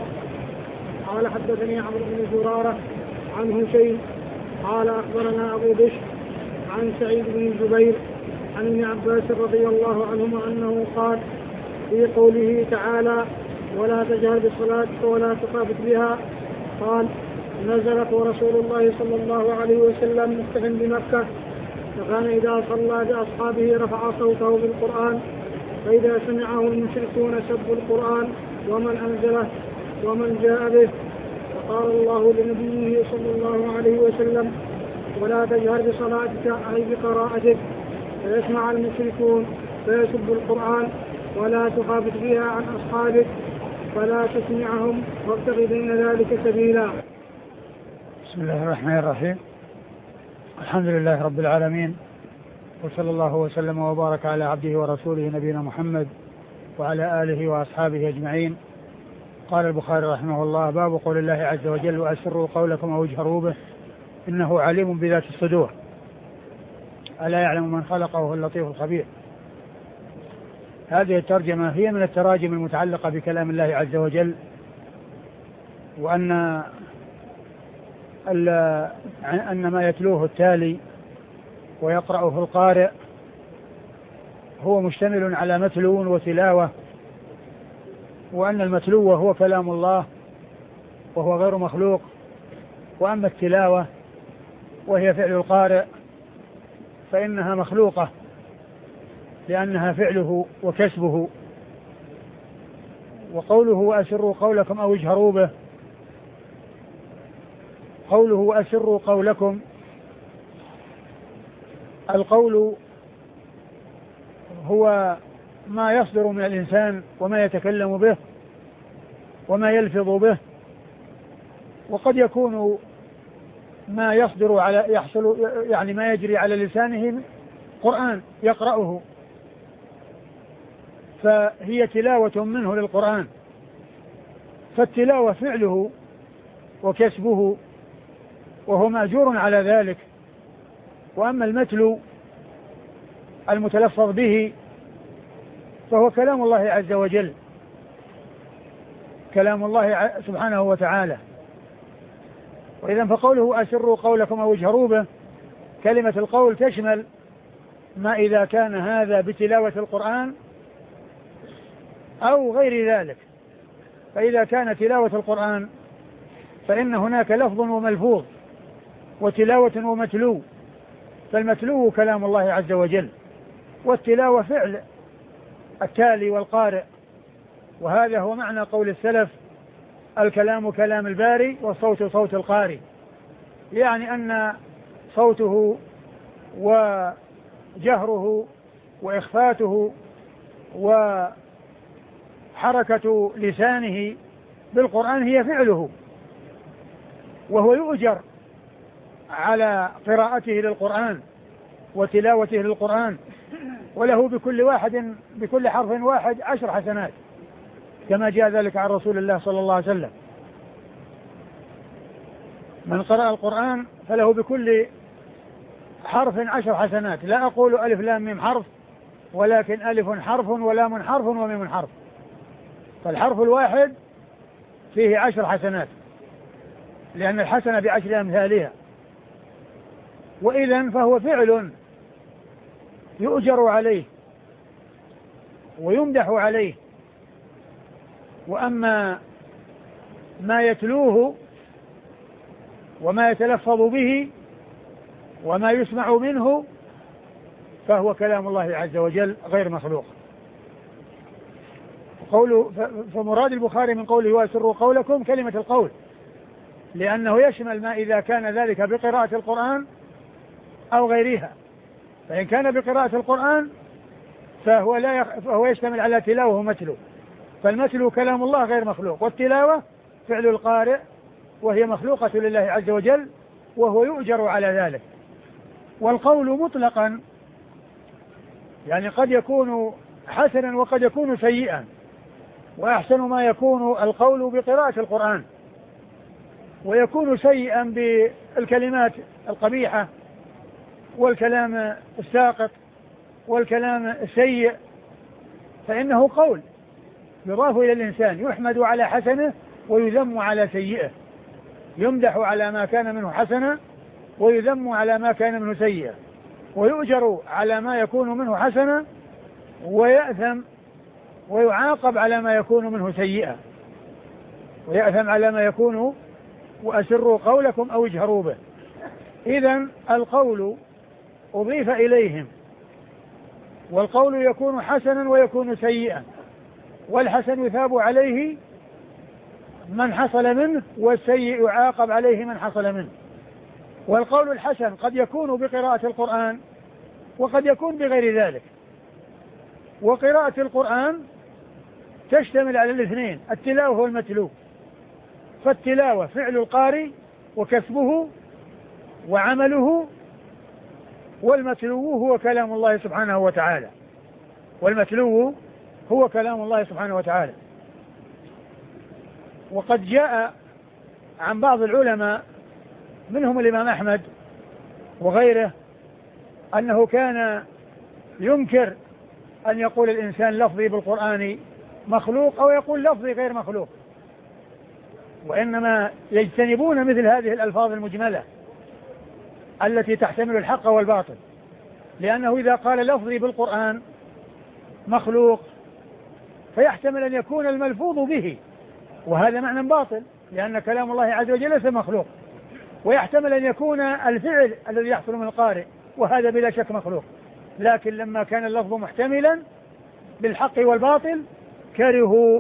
زرارة عن هشيم قال أخبرنا أبو بشر عن سعيد بن جبير عن ابن عباس رضي الله عنهما أنه قال في قوله تعالى: ولا تجهر بصلاتك ولا تخافت بها، قال: نزلت ورسول الله صلى الله عليه وسلم مفتتح بمكة، فكان إذا صلى بأصحابه رفع صوته بالقرآن، فإذا سمعه المشركون سبوا القرآن ومن أنزله ومن جاء به. فقال الله لنبيه صلى الله عليه وسلم: ولا تجهر بصلاتك أي بقراءتك، فيسمع المشركون فيسبوا القرآن، ولا تخافت بها عن أصحابك فلا تسمعهم وابتغ بين ذلك سبيلا. بسم الله الرحمن الرحيم. الحمد لله رب العالمين، وصلى الله وسلم وبارك على عبده ورسوله نبينا محمد وعلى آله وأصحابه أجمعين. قال البخاري رحمه الله: باب قول الله عز وجل: وأسروا قولكم أو اجهروا به إنه عليم بذات الصدور، ألا يعلم من خلق وهو اللطيف الخبير. هذه الترجمة هي من التراجم المتعلقة بكلام الله عز وجل، وأن ما يتلوه التالي ويقرأه القارئ هو مشتمل على متلو وتلاوة، وأن المتلو هو كلام الله وهو غير مخلوق، وأما التلاوة وهي فعل القارئ فإنها مخلوقة لأنها فعله وكسبه. وقوله: وأسروا قولكم أو اجهروا به، قوله وأسروا قولكم، القول هو ما يصدر من الإنسان وما يتكلم به وما يلفظ به، وقد يكون ما يصدر يحصل يعني ما يجري على لسانه قرآن يقرأه، فهي تلاوة منه للقرآن، فالتلاوة فعله وكسبه وهو مأجور على ذلك. وأما المتلو المتلفظ به فهو كلام الله عز وجل، كلام الله سبحانه وتعالى. وإذا فقوله أسروا قولكم أو اجهروا به، كلمة القول تشمل ما إذا كان هذا بتلاوة القرآن أو غير ذلك. فإذا كان تلاوة القرآن فإن هناك لفظ وملفوظ وتلاوة ومتلو، فالمتلو كلام الله عز وجل، والتلاوة فعل التالي والقارئ. وهذا هو معنى قول السلف: الكلام كلام الباري والصوت صوت القارئ، يعني أن صوته وجهره وإخفاته وحركة لسانه بالقرآن هي فعله، وهو يؤجر على قراءته للقرآن وتلاوته للقرآن، وله بكل حرف واحد 10 حسنات، كما جاء ذلك عن رسول الله صلى الله عليه وسلم: من قرأ القرآن فله بكل حرف 10 حسنات. لا أقول ألف لام ميم حرف، ولكن ألف حرف ولام حرف وميم حرف، فالحرف الواحد فيه 10 حسنات، لأن الحسنة ب10 أمثالها. وإذن فهو فعل يؤجر عليه ويمدح عليه. وأما ما يتلوه وما يتلفظ به وما يسمع منه فهو كلام الله عز وجل غير مخلوق. فمراد البخاري من قوله وأسروا قولكم كلمة القول، لأنه يشمل ما إذا كان ذلك بقراءة القرآن أو غيرها. فإن كان بقراءة القرآن فهو يشتمل على تلاوة ومتلو، فالمتلو كلام الله غير مخلوق، والتلاوة فعل القارئ وهي مخلوقة لله عز وجل، وهو يؤجر على ذلك. والقول مطلقا يعني قد يكون حسنا وقد يكون سيئا، وأحسن ما يكون القول بقراءة القرآن، ويكون سيئا بالكلمات القبيحة والكلام الساقط والكلام السيء، فإنه قول يضاف إلى الإنسان، يحمد على حسنه ويذم على سيئه، يمدح على ما كان منه حسنا ويذم على ما كان منه سيئا، ويؤجر على ما يكون منه حسنا ويأثم ويعاقب على ما يكون منه سيئا، ويأثم على ما يكون. وأسروا قولكم أو اجهروا به. إذن القول أضيف إليهم، والقول يكون حسنا ويكون سيئا، والحسن يثاب عليه من حصل منه، والسيء يعاقب عليه من حصل منه. والقول الحسن قد يكون بقراءة القرآن وقد يكون بغير ذلك. وقراءة القرآن تشتمل على الاثنين، التلاوة والمتلو. فالتلاوة فعل القارئ وكسبه وعمله، والمتلو هو كلام الله سبحانه وتعالى، والمتلو هو كلام الله سبحانه وتعالى. وقد جاء عن بعض العلماء منهم الإمام أحمد وغيره أنه كان ينكر أن يقول الإنسان لفظي بالقرآن مخلوق أو يقول لفظي غير مخلوق، وإنما يجتنبون مثل هذه الألفاظ المجملة التي تحتمل الحق والباطل، لأنه إذا قال لفظي بالقرآن مخلوق فيحتمل أن يكون الملفوظ به، وهذا معنى باطل، لأن كلام الله عز وجل ليس مخلوق. ويحتمل أن يكون الفعل الذي يحصل من القارئ، وهذا بلا شك مخلوق. لكن لما كان اللفظ محتملا بالحق والباطل كرهوا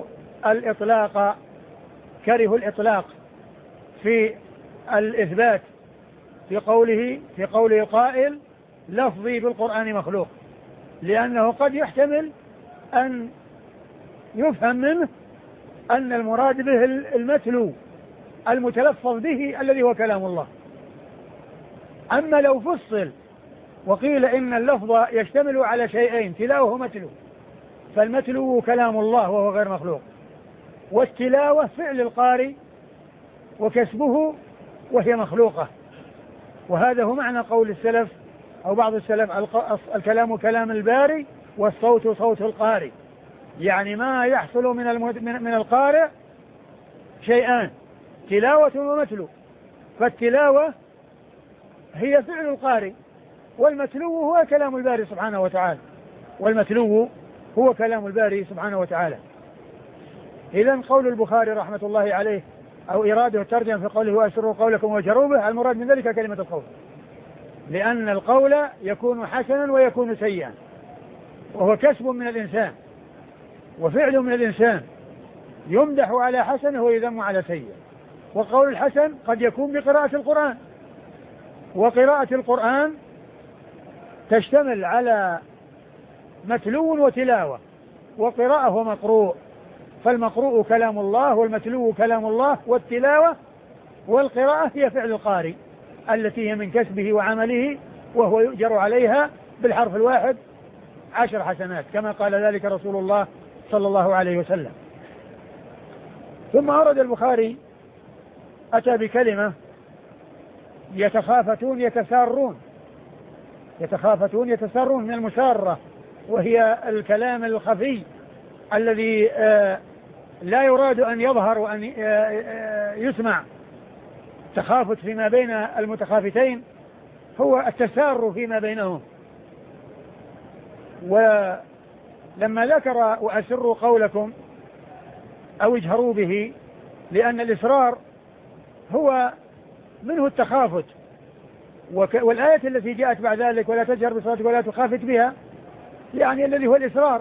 الإطلاق في الإثبات في قوله القائل لفظي بالقرآن مخلوق، لأنه قد يحتمل أن يفهم منه أن المراد به المتلو المتلفظ به الذي هو كلام الله. أما لو فصل وقيل إن اللفظ يشتمل على شيئين، تلاوة ومتلو، فالمتلو كلام الله وهو غير مخلوق، والتلاوة فعل القارئ وكسبه وهي مخلوقة. وهذا هو معنى قول السلف أو بعض السلف: الكلام كلام الباري والصوت صوت القارئ، يعني ما يحصل من القارئ شيئان، تلاوة ومتلو. فالتلاوة هي فعل القارئ، والمتلو هو كلام الباري سبحانه وتعالى، والمتلو هو كلام الباري سبحانه وتعالى. إذن قول البخاري رحمة الله عليه أو إراده الترجمة في قوله وأسروا قولكم وجهروا به، المراد من ذلك كلمة القول، لأن القول يكون حسنا ويكون سيئا، وهو كسب من الإنسان وفعل من الإنسان، يمدح على حسنه ويذم على سيئه. والقول الحسن قد يكون بقراءة القرآن، وقراءة القرآن تشتمل على متلو وتلاوة، وقراءة ومقروء، فالمقروء كلام الله، والمتلو كلام الله، والتلاوة والقراءة هي فعل القارئ التي هي من كسبه وعمله، وهو يؤجر عليها بالحرف الواحد 10 حسنات، كما قال ذلك رسول الله صلى الله عليه وسلم. ثم أورد البخاري، أتى بكلمة يتخافتون يتسارون من المسارة، وهي الكلام الخفي الذي لا يراد أن يظهر وأن يسمع. تخافت فيما بين المتخافتين هو التسار فيما بينهم. ولما ذكر وأسروا قولكم أو اجهروا به، لأن الإسرار هو منه التخافت، والآية التي جاءت بعد ذلك ولا تجهر بصلاتك ولا تخافت بها، يعني الذي هو الإسرار.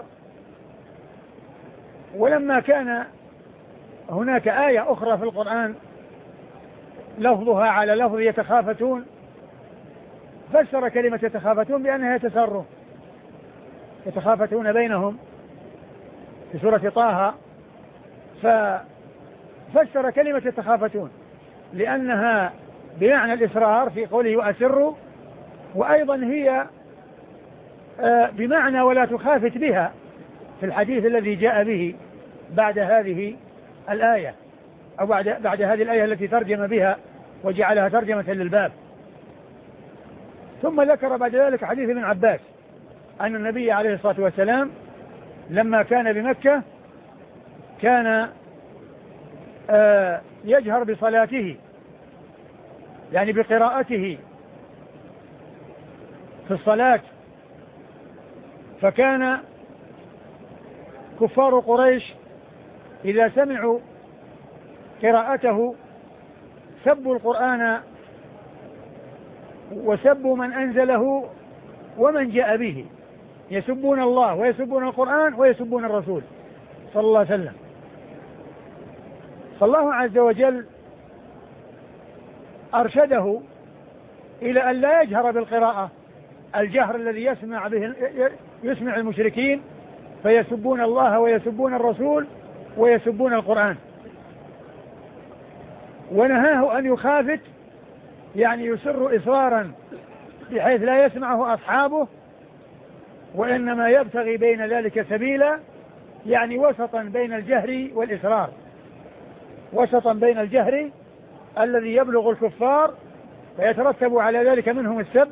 ولما كان هناك آية أخرى في القرآن لفظها على لفظ يتخافتون، فسر كلمة يتخافتون بأنها يتسروا، يتخافتون بينهم في سورة طه، ففسر كلمة يتخافتون لأنها بمعنى الإسرار في قوله وأسروا، وأيضا هي بمعنى ولا تخافت بها في الحديث الذي جاء به بعد هذه الآية، أو بعد هذه الآية التي ترجم بها وجعلها ترجمة للباب. ثم ذكر بعد ذلك حديث ابن عباس أن النبي عليه الصلاة والسلام لما كان بمكة كان يجهر بصلاته، يعني بقراءته في الصلاة، فكان كفار قريش إذا سمعوا قراءته سبوا القرآن وسبوا من أنزله ومن جاء به، يسبون الله ويسبون القرآن ويسبون الرسول صلى الله عليه وسلم. فالله عز وجل أرشده إلى أن لا يجهر بالقراءة الجهر الذي يسمع المشركين فيسبون الله ويسبون الرسول ويسبون القرآن، ونهاه أن يخافت، يعني يسر إصرارا بحيث لا يسمعه أصحابه، وإنما يبتغي بين ذلك سبيلا، يعني وسطا بين الجهر والإسرار، وسطا بين الجهر الذي يبلغ الكفار فيترتب على ذلك منهم السب،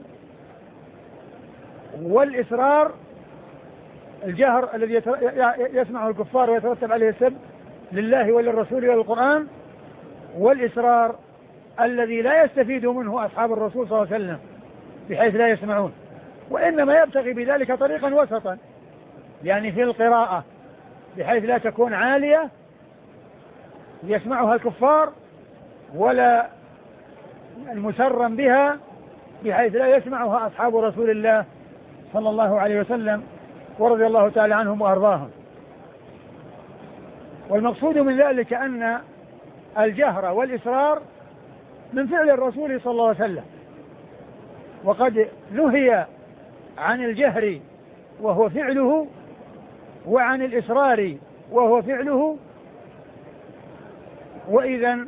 والإسرار الجهر الذي يسمعه الكفار ويترتب عليه السب لله وللرسول وللقرآن، والإسرار الذي لا يستفيد منه أصحاب الرسول صلى الله عليه وسلم بحيث لا يسمعون، وإنما يبتغي بذلك طريقا وسطا، يعني في القراءة بحيث لا تكون عالية يسمعها الكفار ولا مسرا بها بحيث لا يسمعها أصحاب رسول الله صلى الله عليه وسلم ورضي الله تعالى عنهم وأرضاهم. والمقصود من ذلك أن الجهر والإسرار من فعل الرسول صلى الله عليه وسلم، وقد نهي عن الجهر وهو فعله وعن الإسرار وهو فعله. وإذن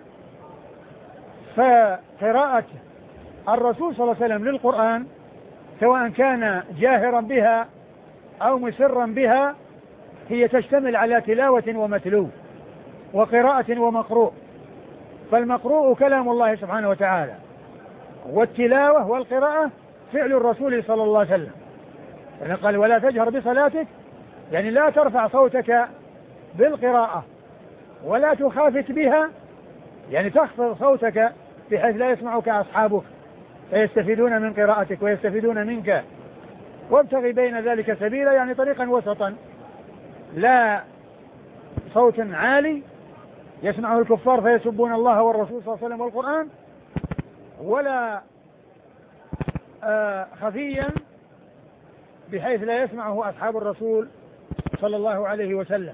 فقراءة الرسول صلى الله عليه وسلم للقرآن سواء كان جاهرا بها أو مسرا بها هي تشتمل على تلاوة ومتلو وقراءة ومقروء. فالمقروء كلام الله سبحانه وتعالى، والتلاوة والقراءة فعل الرسول صلى الله عليه وسلم. يعني قال ولا تجهر بصلاتك، يعني لا ترفع صوتك بالقراءة ولا تخافت بها، يعني تخفض صوتك بحيث لا يسمعك أصحابك فيستفيدون من قراءتك ويستفيدون منك، وابتغي بين ذلك سبيلا، يعني طريقا وسطا، لا صوت عالي يسمعه الكفار فيسبون الله والرسول صلى الله عليه وسلم والقرآن، ولا خفيا بحيث لا يسمعه أصحاب الرسول صلى الله عليه وسلم.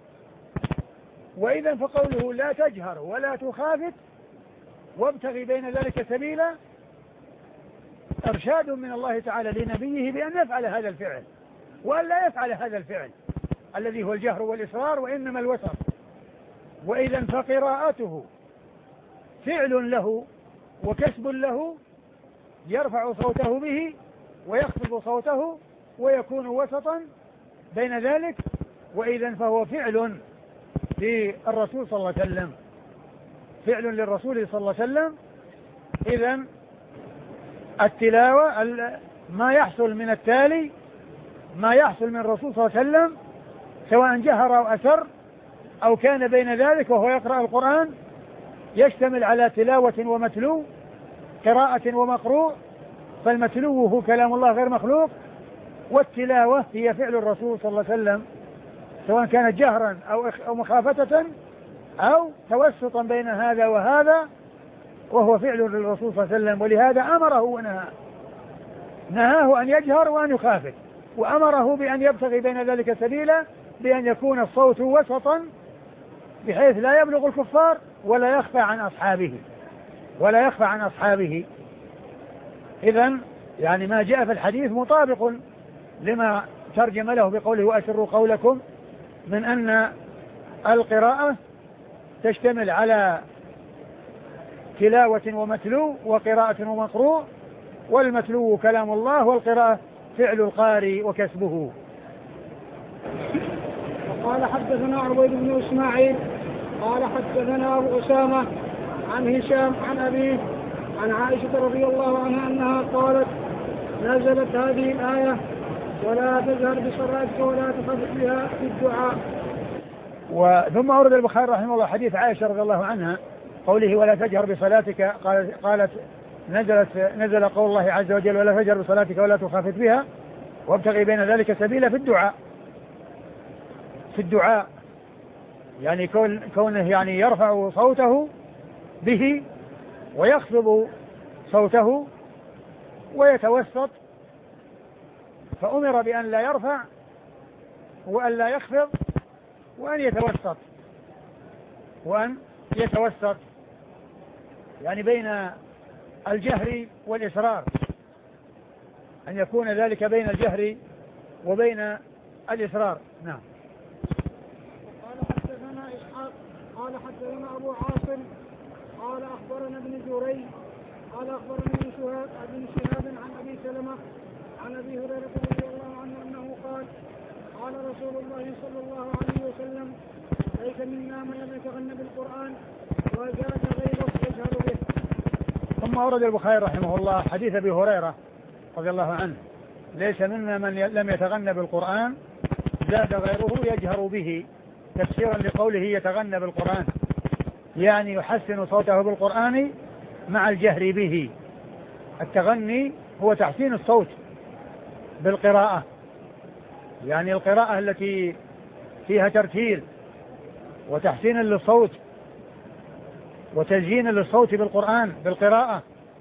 وإذا فقوله لا تجهر ولا تخافت وابتغي بين ذلك سبيلا إرشاد من الله تعالى لنبيه بأن يفعل هذا الفعل وأن لا يفعل هذا الفعل الذي هو الجهر والإصرار وإنما الوسط. وإذا فقراءته فعل له وكسب له يرفع صوته به ويخفض صوته ويكون وسطا بين ذلك. وإذا فهو فعل للرسول صلى الله عليه وسلم، فعل للرسول صلى الله عليه وسلم. إذا التلاوة ما يحصل من التالي ما يحصل من الرسول صلى الله عليه وسلم سواء جهر أو أسر أو كان بين ذلك وهو يقرأ القرآن، يشتمل على تلاوة ومتلو، قراءة ومقروء، فالمتلو هو كلام الله غير مخلوق، والتلاوة هي فعل الرسول صلى الله عليه وسلم سواء كانت جهرا أو مخافتة أو توسطا بين هذا وهذا، وهو فعل للرسول صلى الله عليه وسلم. ولهذا أمره ونهاه، نهاه أن يجهر وأن يخافت، وأمره بأن يبتغي بين ذلك سبيلا بأن يكون الصوت وسطا بحيث لا يبلغ الكفار ولا يخفى عن أصحابه إذن يعني ما جاء في الحديث مطابق لما ترجم له بقوله وأسروا قولكم، من أن القراءة تشتمل على تلاوة ومتلو وقراءة ومقروء، والمتلو كلام الله والقراءة فعل القارئ وكسبه. قال حدثنا عبيد بن إسماعيل قال حدثنا أبو أسامة عن هشام عن أبيه عن عائشة رضي الله عنها أنها قالت نزلت هذه الآية ولا تجهر بصلاتك ولا تخافت بها في الدعاء. ثم أورد البخاري رحمه الله حديث عائشة رضي الله عنها قوله ولا تجهر بصلاتك، قالت نزل قول الله عز وجل ولا تجهر بصلاتك ولا تخافت بها وابتغي بين ذلك سبيلا في الدعاء يعني كونه يعني يرفع صوته به ويخفض صوته ويتوسط، فأمر بأن لا يرفع وأن لا يخفض وأن يتوسط يعني بين الجهر والإسرار، أن يكون ذلك بين الجهر وبين الإسرار. نعم. قال حدثنا إسحاق قال حدثنا أبو عاصم قال أخبرنا ابن جريج قال أخبرنا ابن شهاب عن أبي سلمة عن أبي هريرة رضي الله عنه أنه قال رسول الله صلى الله عليه وسلم ليس منا من لم يتغنى بالقرآن وزاد غيره يجهر به. ثم أورد البخاري رحمه الله حديث أبي هريرة رضي الله عنه ليس منا من لم يتغنى بالقرآن زاد غيره يجهر به، تفسيرا لقوله يتغنى بالقرآن يعني يحسن صوته بالقرآن مع الجهر به. التغني هو تحسين الصوت بالقراءة، يعني القراءة التي فيها ترتيل وتحسين للصوت وتزيين للصوت بالقرآن بالقراءة،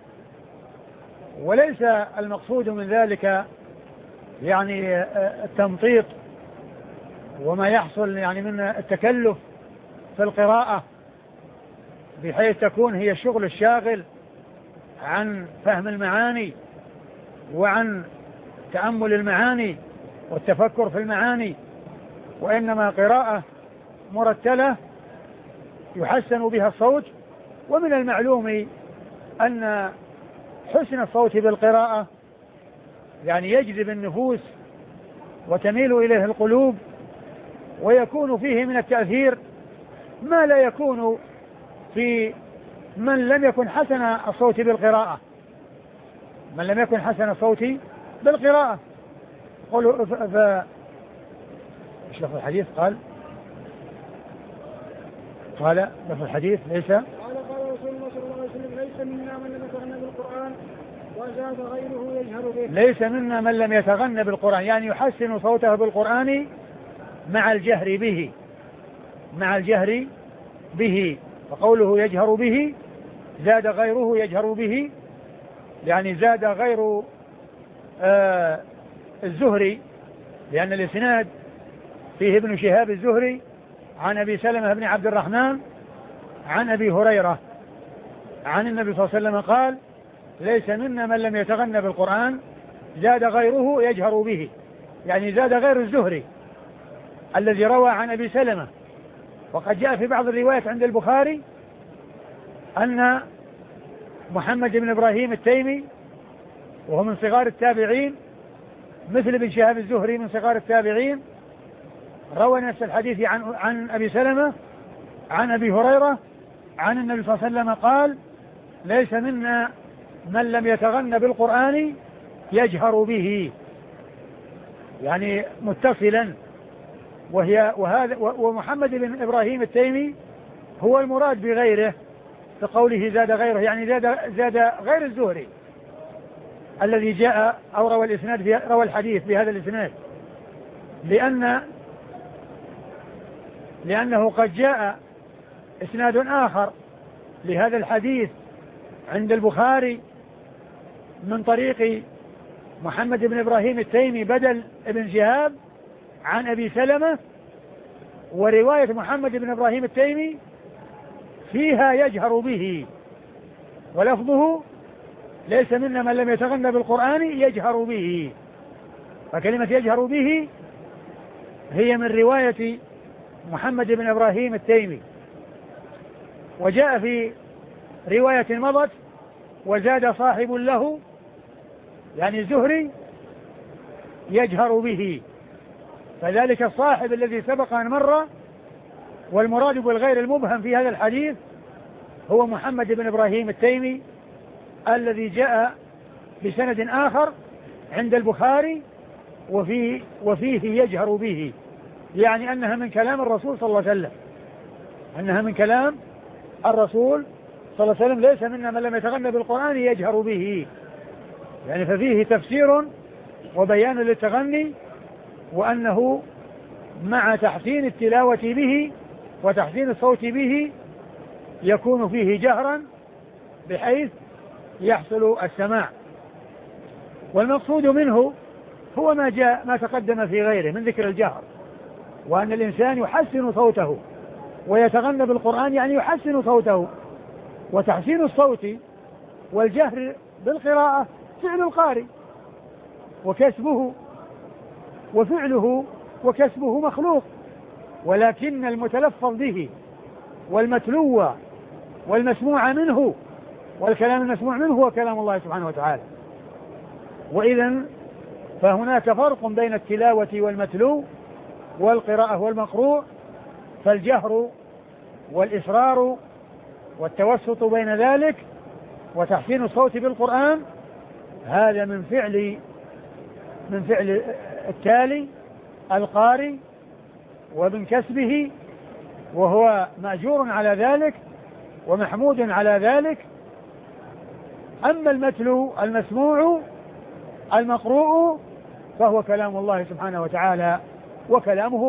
وليس المقصود من ذلك يعني التمطيط وما يحصل يعني من التكلف في القراءة بحيث تكون هي الشغل الشاغل عن فهم المعاني وعن تأمل المعاني والتفكر في المعاني، وإنما قراءة مرتلة يحسن بها الصوت. ومن المعلوم أن حسن الصوت بالقراءة يعني يجذب النفوس وتميل إليه القلوب ويكون فيه من التأثير ما لا يكون في من لم يكن حسن الصوت بالقراءة. قالوا ايش لفظ الحديث؟ قال لفظ الحديث ليس يتغنى بالقرآن وزاد غيره يجهر به. ليس منا من لم يتغنى بالقرآن، يعني يحسن صوته بالقرآن مع الجهر به، مع الجهر به. فقوله يجهر به زاد غيره يجهر به، يعني زاد غير الزهري، لأن الإسناد فيه ابن شهاب الزهري عن أبي سلمة بن عبد الرحمن عن أبي هريرة عن النبي صلى الله عليه وسلم قال: ليس منا من لم يتغنى بالقرآن زاد غيره يجهر به، يعني زاد غير الزهري الذي روى عن أبي سلمة. وقد جاء في بعض الروايات عند البخاري أن محمد بن إبراهيم التيمي وهو من صغار التابعين مثل ابن شهاب الزهري من صغار التابعين روى نفس الحديث عن أبي سلمة عن أبي هريرة عن النبي صلى الله عليه وسلم قال: ليس منا من لم يتغنى بالقرآن يجهر به، يعني متصلا. ومحمد بن إبراهيم التيمي هو المراد بغيره في قوله زاد غيره، يعني زاد غير الزهري الذي جاء أو روى الحديث بهذا الإسناد، لأنه قد جاء إسناد آخر لهذا الحديث عند البخاري من طريق محمد بن إبراهيم التيمي بدل ابن شهاب عن أبي سلمة، ورواية محمد بن إبراهيم التيمي فيها يجهر به، ولفظه: ليس منا من لم يتغنى بالقرآن يجهر به. فكلمة يجهر به هي من رواية محمد بن إبراهيم التيمي. وجاء في رواية مضت: وزاد صاحب له، يعني الزهري، يجهر به. فذلك الصاحب الذي سبق أن مر، والمراد بالغير المبهم في هذا الحديث هو محمد بن إبراهيم التيمي الذي جاء بسند آخر عند البخاري وفيه يجهر به، يعني أنها من كلام الرسول صلى الله عليه وسلم، أنها من كلام الرسول صلى الله عليه وسلم: ليس منا من لم يتغنى بالقرآن يجهر به، يعني ففيه تفسير وبيان للتغني، وأنه مع تحسين التلاوة به وتحسين الصوت به يكون فيه جهرا بحيث يحصل السماع. والمقصود منه هو ما تقدم في غيره من ذكر الجهر، وأن الإنسان يحسن صوته ويتغنى بالقرآن، يعني يحسن صوته. وتحسين الصوت والجهر بالقراءة فعل القارئ وكسبه، وفعله وكسبه مخلوق، ولكن المتلفظ به والمتلو والمسموع منه والكلام المسموع منه هو كلام الله سبحانه وتعالى. وإذا فهناك فرق بين التلاوة والمتلو والقراءة والمقروء، فالجهر والإصرار والتوسط بين ذلك وتحسين الصوت بالقرآن هذا من فعل التالي القارئ ومن كسبه، وهو مأجور على ذلك ومحمود على ذلك. أما المتلو المسموع المقروء فهو كلام الله سبحانه وتعالى، وكلامه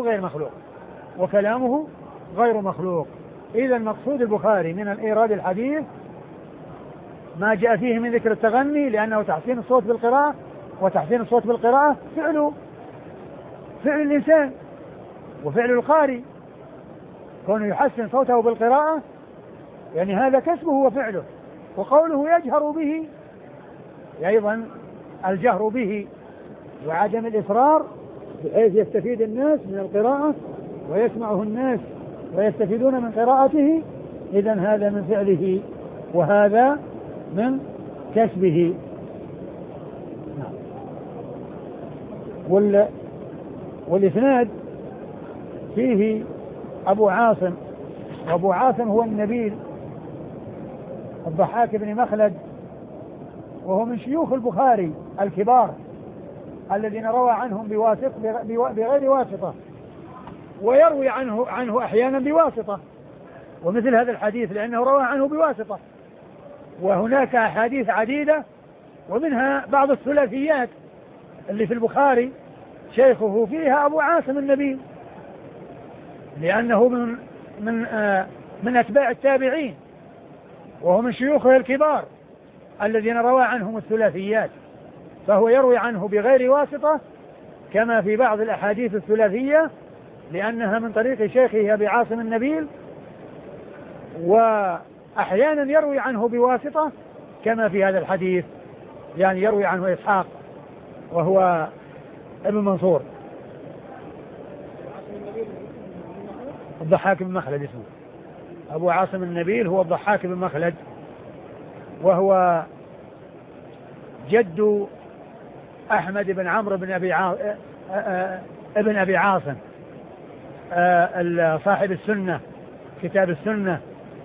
غير مخلوق. إذا مقصود البخاري من الإيراد الحديث ما جاء فيه من ذكر التغني، لأنه تحسين الصوت بالقراءة، وتحسين الصوت بالقراءة فعل الإنسان وفعل القارئ، كونه يحسن صوته بالقراءة يعني هذا كسبه وفعله. وقوله يجهر به أيضا الجهر به وعدم الإصرار بحيث يستفيد الناس من القراءة ويسمعه الناس ويستفيدون من قراءته، إذا هذا من فعله وهذا من كسبه. والإسناد فيه أبو عاصم، وأبو عاصم هو النبيل الضحاك بن مخلد، وهو من شيوخ البخاري الكبار الذين روى عنهم بغير واسطة، ويروي عنه أحيانا بواسطة، ومثل هذا الحديث لأنه روى عنه بواسطة، وهناك أحاديث عديدة ومنها بعض الثلاثيات اللي في البخاري شيخه فيها أبو عاصم النبيل، لأنه من أتباع التابعين، وهو من شيوخه الكبار الذين روى عنهم الثلاثيات، فهو يروي عنه بغير واسطة كما في بعض الأحاديث الثلاثية لأنها من طريق شيخه أبي عاصم النبيل، وأحيانا يروي عنه بواسطة كما في هذا الحديث، يعني يروي عنه إسحاق وهو ابن منصور. الضحاك بن مخلد اسمه، أبو عاصم النبيل هو الضحاك بن مخلد، وهو جد أحمد بن عمرو بن ابن أبي عاصم صاحب السنة، كتاب السنة،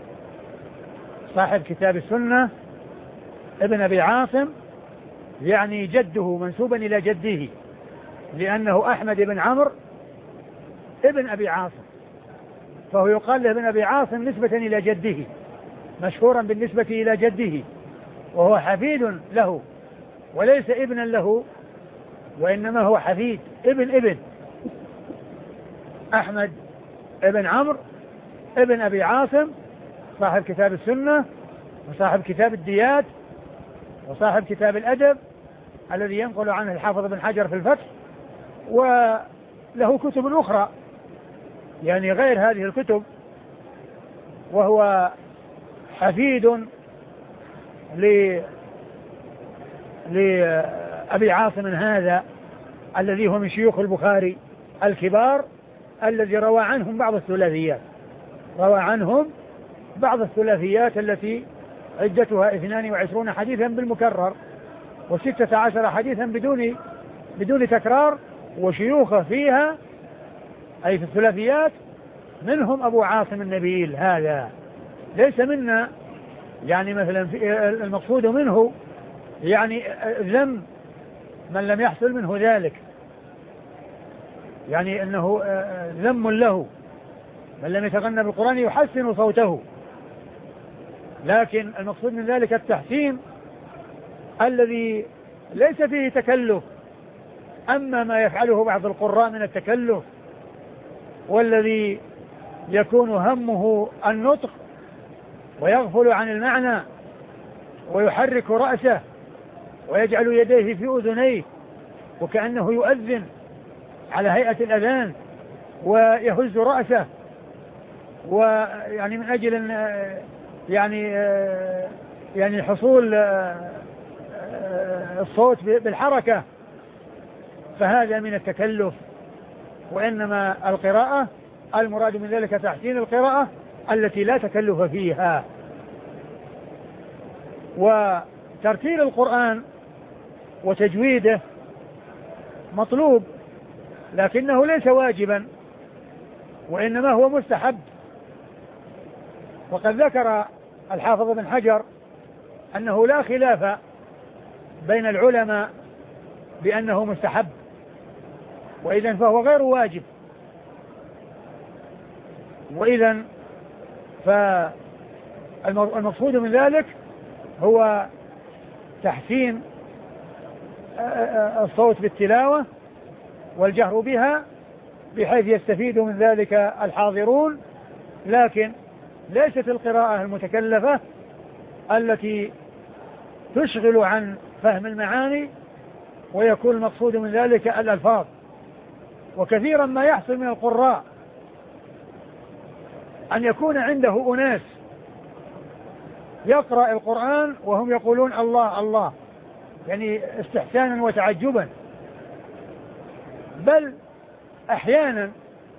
صاحب كتاب السنة ابن أبي عاصم، يعني جده منسوبا إلى جده لأنه أحمد بن عمرو ابن أبي عاصم، فهو يقال له ابن أبي عاصم نسبة إلى جده، مشهورا بالنسبة إلى جده، وهو حفيد له وليس ابنا له، وإنما هو حفيد ابن أحمد ابن عمرو ابن أبي عاصم، صاحب كتاب السنة وصاحب كتاب الديات وصاحب كتاب الأدب الذي ينقل عنه الحافظ بن حجر في الفتح، وله كتب أخرى يعني غير هذه الكتب، وهو حفيد لأبي عاصم هذا الذي هو من شيوخ البخاري الكبار الذي روى عنهم بعض الثلاثيات، روى عنهم بعض الثلاثيات التي عدتها 22 حديثا بالمكرر و16 حديثا بدون تكرار، وشيوخه فيها أي في الثلاثيات منهم أبو عاصم النبيل هذا، ليس منا يعني مثلا المقصود منه يعني ذم من لم يحصل منه ذلك، يعني أنه ذم له من لم يتغنى بالقرآن يحسن صوته، لكن المقصود من ذلك التحسين الذي ليس فيه تكلف. أما ما يفعله بعض القراء من التكلف والذي يكون همه النطق ويغفل عن المعنى ويحرك رأسه ويجعل يديه في أذنيه وكأنه يؤذن على هيئة الأذان ويهز رأسه، ويعني من أجل أن يعني حصول الصوت بالحركة، فهذا من التكلف. وإنما القراءة المراد من ذلك تحسين القراءة التي لا تكلف فيها. وترتيل القرآن وتجويده مطلوب لكنه ليس واجبا، وإنما هو مستحب. وقد ذكر الحافظ بن حجر أنه لا خلاف بين العلماء بأنه مستحب، وإذن فهو غير واجب. وإذن فالمقصود من ذلك هو تحسين الصوت بالتلاوة والجهر بها بحيث يستفيد من ذلك الحاضرون، لكن ليست القراءة المتكلفة التي تشغل عن فهم المعاني ويكون المقصود من ذلك الألفاظ. وكثيرا ما يحصل من القراء أن يكون عنده أناس يقرأ القرآن وهم يقولون الله الله، يعني استحسانا وتعجبا، بل أحيانا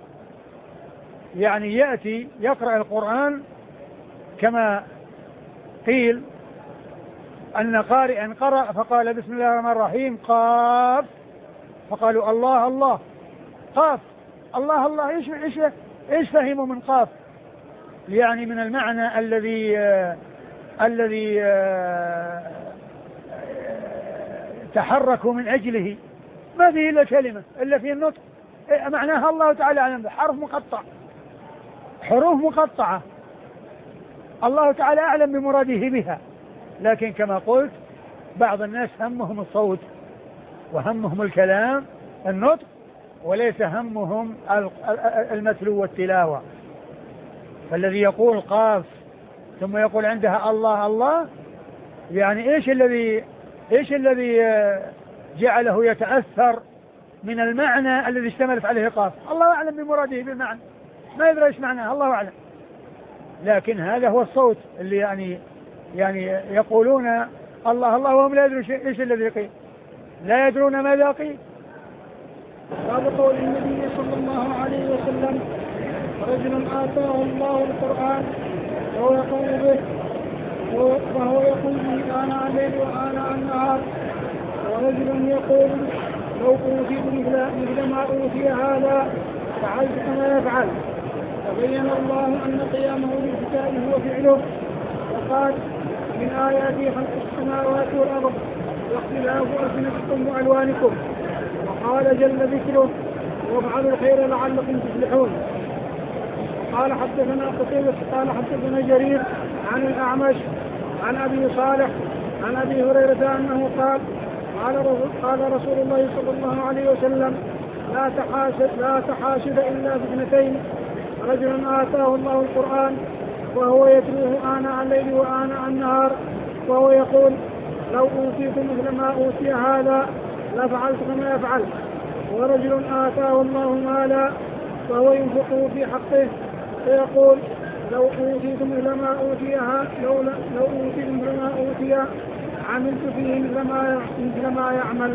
يعني يأتي يقرأ القرآن كما قيل أن قارئا قرأ فقال بسم الله الرحمن الرحيم قاف، فقالوا الله الله، قاف الله الله، إيش فهموا من قاف؟ يعني من المعنى الذي تحركوا من أجله، ما فيه إلا كلمة إلا في النطق معناها الله تعالى أعلم، حرف مقطع، حروف مقطعة، الله تعالى أعلم بمراده بها، لكن كما قلت بعض الناس همهم الصوت وهمهم الكلام النطق، وليس همهم المتلو والتلاوة. فالذي يقول قاف ثم يقول عندها الله الله، يعني ايش الذي جعله يتأثر من المعنى الذي اشتملت عليه قاف؟ الله أعلم بمراده بالمعنى، ما يدري ايش معناه، الله أعلم. لكن هذا هو الصوت اللي يعني يقولون الله الله وهم لا يدرون ايش الذي قيل، لا يدرون ماذا قيل. باب قول النبي صلى الله عليه وسلم: رجل آتاه الله القرآن وهو يقول به آناء الليل وآناء النهار، ورجل يقول لو أوتيت مثل ما أوتي هذا فعلت كما يفعل. فبين الله أن قيامه بالكتاب هو فعله، وقال: من آياته خلق السماوات والأرض واختلاف ألسنتكم وألوانكم. وقال جل ذكره: وافعلوا الخير لعلكم تفلحون. قال حدثنا قتيبة قال حدثنا جرير عن الأعمش عن أبي صالح عن أبي هريرة أنه قال رسول الله صلى الله عليه وسلم: لا تحاسد إلا باثنتين: رجل آتاه الله القرآن وهو يتلوه آناء الليل وآناء النهار وهو يقول لو أوتيت مثل ما أوتي هذا لفعلت كما يفعل. ورجل آتاه الله مالا وهو ينفقه في حقه فيقول لو أوتيت مثل ما أوتي عملت فيه مثل ما يعمل.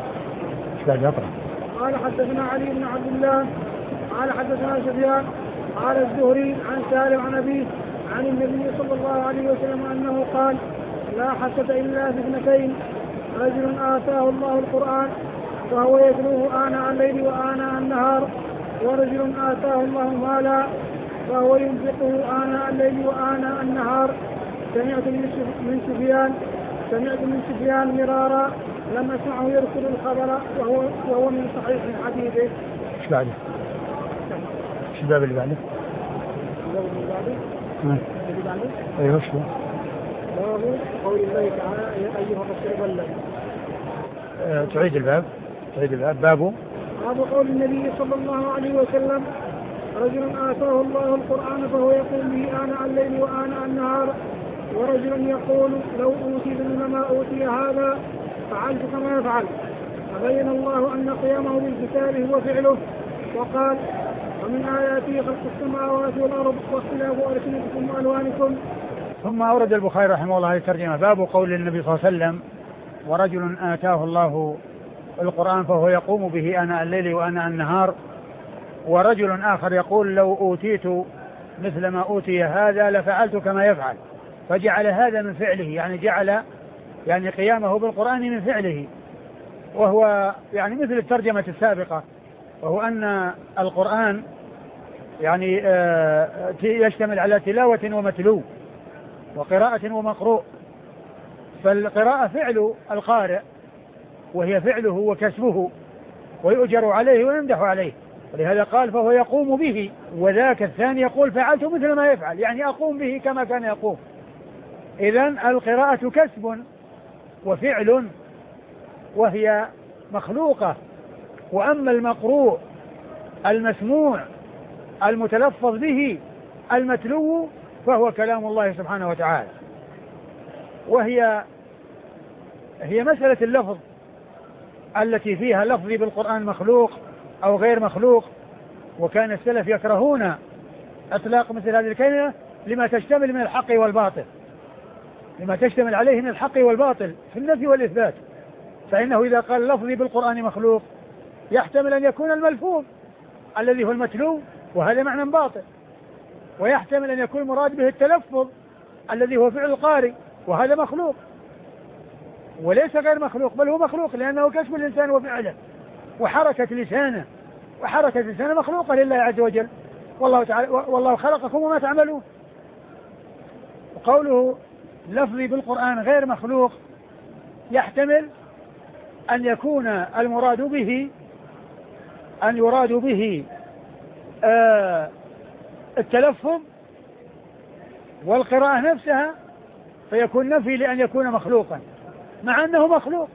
قال حدثنا علي بن عبد الله قال حدثنا سفيان قال الزهري عن سالم عن أبيه عن النبي صلى الله عليه وسلم أنه قال: لا حسد إلا في اثنتين: رجل آتاه الله القرآن وهو يتلوه آناء الليل وآناء النهار، ورجل آتاه الله مالا وهو ينفقه آناء الليل وآناء النهار. سمعت من سفيان مرارا لم أسمعه يذكر الخبر وهو من صحيح حديثه. ايش بعده؟ ايش الباب اللي بعده؟ ايوه ايش هو؟ باب قول الله تعالى: يا أيها الرسول بلغ. تعيد الباب. باب قول النبي صلى الله عليه وسلم: رجل آتاه الله القرآن فهو يقول به آناء الليل وآناء النهار، ورجل يقول لو أوتيت مثل ما أوتي هذا فعلت كما يفعل. فبين الله أن قيامه بالكتاب هو فعله، وقال: ومن آياته خلق السماوات والأرض واختلاف ألسنتكم وألوانكم. ثم أورد البخاري رحمه الله الترجمة: باب قول النبي صلى الله عليه وسلم: ورجل آتاه الله القرآن فهو يقوم به آناء الليل وآناء النهار، ورجل آخر يقول لو أوتيت مثل ما أوتي هذا لفعلت كما يفعل. فجعل هذا من فعله، يعني جعل قيامه بالقرآن من فعله، وهو مثل الترجمة السابقة، وهو أن القرآن يشتمل على تلاوة ومتلو وقراءة ومقروء. فالقراءة فعل القارئ وهي فعله وكسبه ويؤجر عليه ويمدح عليه، ولهذا قال فهو يقوم به. وذاك الثاني يقول فعلت مثل ما يفعل، يعني أقوم به كما كان يقوم. إذن القراءة كسب وفعل وهي مخلوقة، وأما المقروء المسموع المتلفظ به المتلو فهو كلام الله سبحانه وتعالى. وهي مسألة اللفظ التي فيها لفظي بالقرآن مخلوق أو غير مخلوق، وكان السلف يكرهون إطلاق مثل هذه الكلمة لما تشتمل من الحق والباطل، لما تشتمل عليه من الحق والباطل في النفي والإثبات. فإنه إذا قال لفظي بالقرآن مخلوق يحتمل أن يكون الملفوظ الذي هو المتلو وهذا معنى باطل، ويحتمل أن يكون مراد به التلفظ الذي هو فعل القارئ وهذا مخلوق، وليس غير مخلوق بل هو مخلوق لأنه كسب الإنسان وفعله وحركة لسانه مخلوقة لله عز وجل، والله خلقكم وما تعملون. وقوله لفظي بالقرآن غير مخلوق يحتمل أن يكون المراد به التلفظ والقراءة نفسها فيكون نفي لأن يكون مخلوقا مع أنه مخلوق.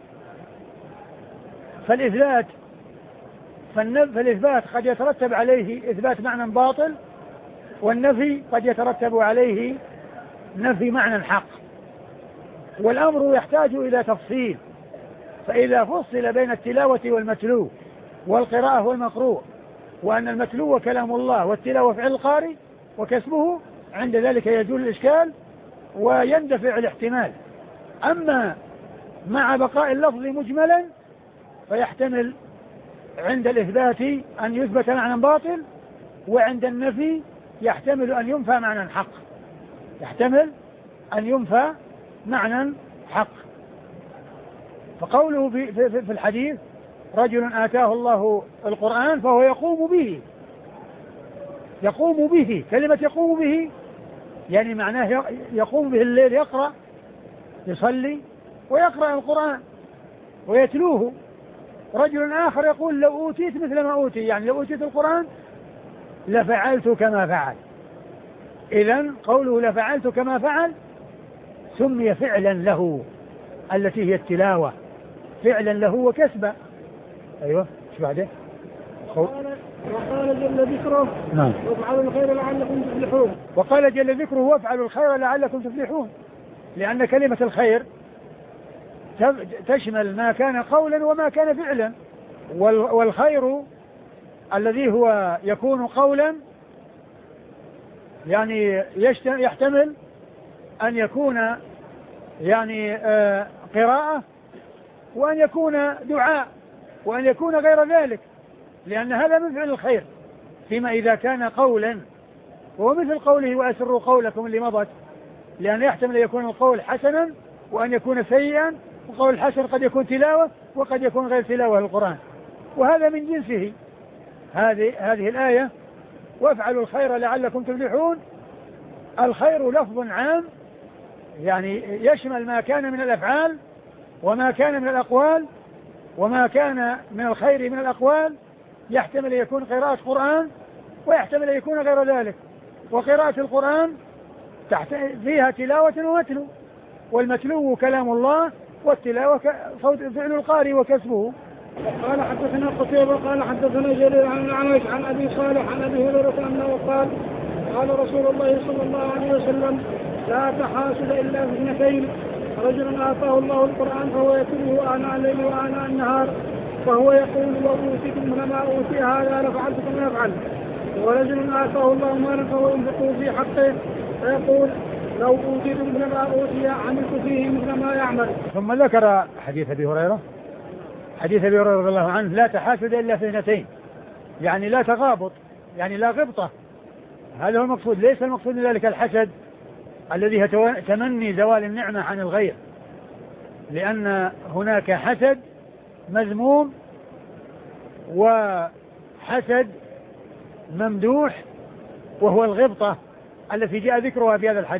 فالإثبات قد يترتب عليه إثبات معنى باطل، والنفي قد يترتب عليه نفي معنى حق، والأمر يحتاج إلى تفصيل. فإذا فصل بين التلاوة والمتلو والقراءة والمقروء، وأن المتلو كلام الله والتلاوة فعل القارئ وكسبه، عند ذلك يزول الإشكال ويندفع الاحتمال. أما مع بقاء اللفظ مجملا فيحتمل عند الإثبات أن يثبت معنى باطل، وعند النفي يحتمل أن ينفى معنى حق، يحتمل أن ينفى معنى حق. فقوله في الحديث رجل آتاه الله القرآن فهو يقوم به، يقوم به، كلمة يقوم به يعني معناه يقوم به الليل، يقرأ، يصلي ويقرأ القرآن ويتلوه. رجل آخر يقول لو أوتيت مثل ما أوتي، يعني لو أوتيت القرآن لفعلت كما فعل. إذن قوله لفعلت كما فعل سمي فعلا له، التي هي التلاوة، فعلا له وكسبا. أيوة، ايش بعده؟ وقال جل ذكره نعم وافعلوا الخير لعلكم تفلحون. وقال جل ذكره وافعلوا الخير لعلكم تفلحون، لأن كلمة الخير تشمل ما كان قولا وما كان فعلا. والخير الذي هو يكون قولا يعني يحتمل أن يكون يعني قراءة، وأن يكون دعاء، وأن يكون غير ذلك، لأن هذا من فعل الخير. فيما إذا كان قولا وهو مثل قوله وأسروا قولكم اللي مضت، لأن يحتمل أن يكون القول حسنا وأن يكون سيئا، وقول الحسن قد يكون تلاوة وقد يكون غير تلاوة للقرآن، وهذا من جنسه. هذه الآية وافعلوا الخير لعلكم تفلحون، الخير لفظ عام يعني يشمل ما كان من الأفعال وما كان من الأقوال، وما كان من الخير من الأقوال يحتمل أن يكون قراءة قرآن ويحتمل أن يكون غير ذلك. وقراءة القرآن فيها تلاوة ومتلو، والمتلو كلام الله والتلاوة فعل القارئ وكسبه. قال حدثنا قتيبة قال حدثنا جرير عن الأعمش عن أبي صالح عن أبي هريرة أنه قال قال رسول الله صلى الله عليه وسلم لا تحاسد إلا في اثنتين، رجل آتاه الله القرآن فهو يتلوه آناء الليل وآناء النهار فهو يقول لو أوتيت مثل ما أوتي هذا لفعلت كما يفعل، ورجل آتاه الله مالا فهو ينفقه في حقه فيقول لو أوتيت مثل ما أوتي عملت فيه مثل ما يعمل. ثم ذكر حديث أبي هريرة، حديث أبي هريرة رضي الله عنه لا تحاسد إلا في اثنتين، يعني لا تغابط، يعني لا غبطة. هذا هو المقصود، ليس المقصود من ذلك الحسد الذي هو تمني زوال النعمة عن الغير، لأن هناك حسد مذموم وحسد ممدوح، وهو الغبطة التي جاء ذكرها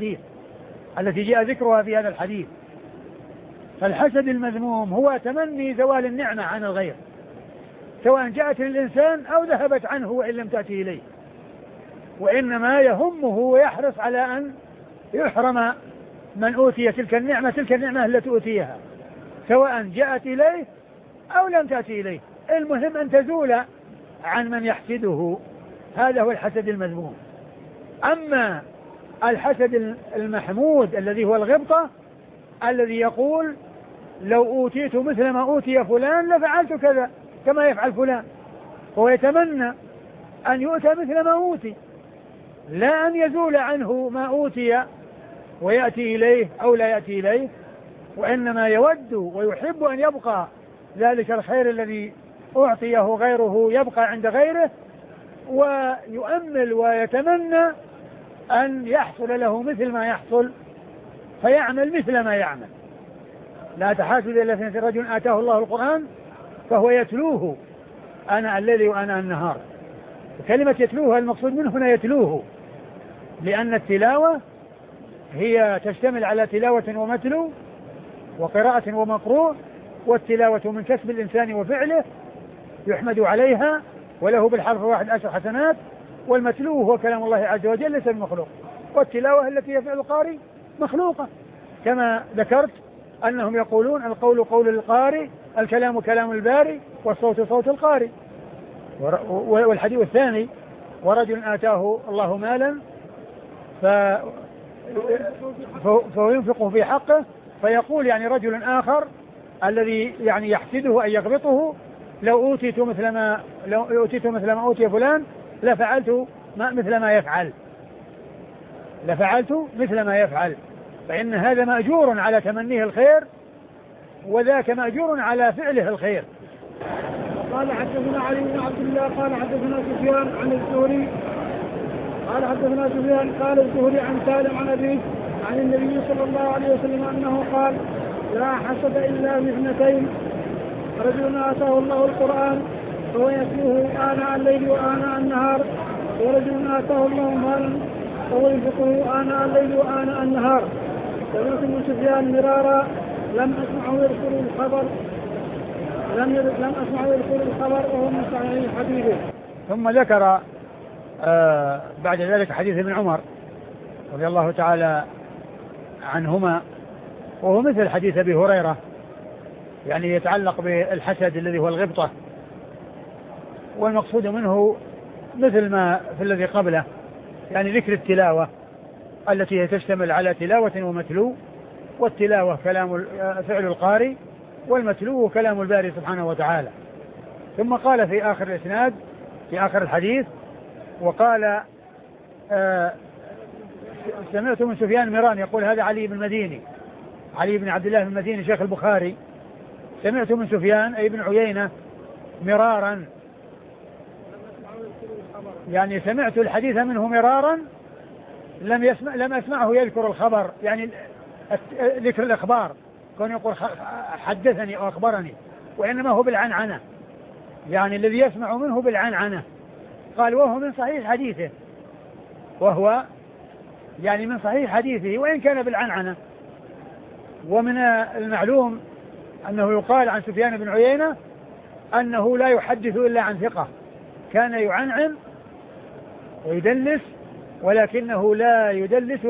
في هذا الحديث، فالحسد المذموم هو تمني زوال النعمة عن الغير، سواء جاءت للإنسان أو ذهبت عنه وإن لم تأتي إليه، وإنما يهمه ويحرص على أن يحرم من أوتي تلك النعمة التي أوتيها، سواء جاءت إليه أو لم تأتي إليه، المهم أن تزول عن من يحسده. هذا هو الحسد المذموم. أما الحسد المحمود الذي هو الغبطة، الذي يقول لو أوتيت مثل ما أوتي فلان لفعلت كذا كما يفعل فلان، هو يتمنى أن يؤتى مثل ما أوتي، لا أن يزول عنه ما أوتي ويأتي إليه أو لا يأتي إليه، وإنما يود ويحب أن يبقى ذلك الخير الذي أعطيه غيره يبقى عند غيره، ويؤمل ويتمنى أن يحصل له مثل ما يحصل فيعمل مثل ما يعمل. لا تحاسد إلا في رجل آتاه الله القرآن فهو يتلوه آناء الليل وآناء النهار. كلمة يتلوه المقصود منه هنا يتلوه، لأن التلاوة هي تشتمل على تلاوة ومتلو وقراءة ومقروء، والتلاوة من كسب الإنسان وفعله يحمد عليها وله بالحرف واحد 10 حسنات، والمتلو هو كلام الله عز وجل ليس المخلوق، والتلاوة التي هي فعل القارئ مخلوقة، كما ذكرت أنهم يقولون القول قول القارئ، الكلام كلام الباري، والصوت صوت القارئ. والحديث الثاني: ورجل آتاه الله مالا فينفقه في حقه، فيقول يعني رجل آخر الذي يعني يحسده أن يغبطه: لو أوتيت مثل ما أوتي فلان لفعلت مثل ما يفعل. فإن هذا مأجور على تمنيه الخير، وذاك مأجور على فعله الخير. قال حدثنا علي بن عبد الله قال حدثنا سفيان عن الزهري قال الزهري عن سالم عن أبيه عن النبي صلى الله عليه وسلم أنه قال: لا حسد إلا باثنتين: رجل آتاه الله القرآن فهو يتلوه آناء الليل وآناء النهار، ورجل آتاه الله مالا فهو ينفقه آناء الليل وآناء النهار. سمعت ابن سفيان مرارا لم أسمعه يذكر الخبر وهو من صحيح حديثه. ثم ذكر بعد ذلك حديث ابن عمر رضي الله تعالى عنهما، وهو مثل حديث أبي هريرة، يعني يتعلق بالحسد الذي هو الغبطة، والمقصود منه مثل ما في الذي قبله، يعني ذكر التلاوة التي هي تشتمل على تلاوة ومتلو، والتلاوة كلام فعل القارئ، والمتلو كلام الباري سبحانه وتعالى. ثم قال في آخر الإسناد في آخر الحديث وقال: سمعت من سفيان مران يقول، هذا علي بن عبد الله بن المديني شيخ البخاري: سمعت من سفيان أي بن عيينة مرارا، يعني سمعت الحديث منه مرارا، لم أسمعه يذكر الخبر، يعني ذكر الإخبار، كون يقول حدثني أو أخبرني، وإنما هو بالعنعنة، يعني الذي يسمع منه بالعنعنة. قال: وهو من صحيح حديثه، وإن كان بالعنعنة. ومن المعلوم أنه يقال عن سفيان بن عيينة أنه لا يحدث إلا عن ثقة، كان يعنعن ويدلس، ولكنه لا يدلس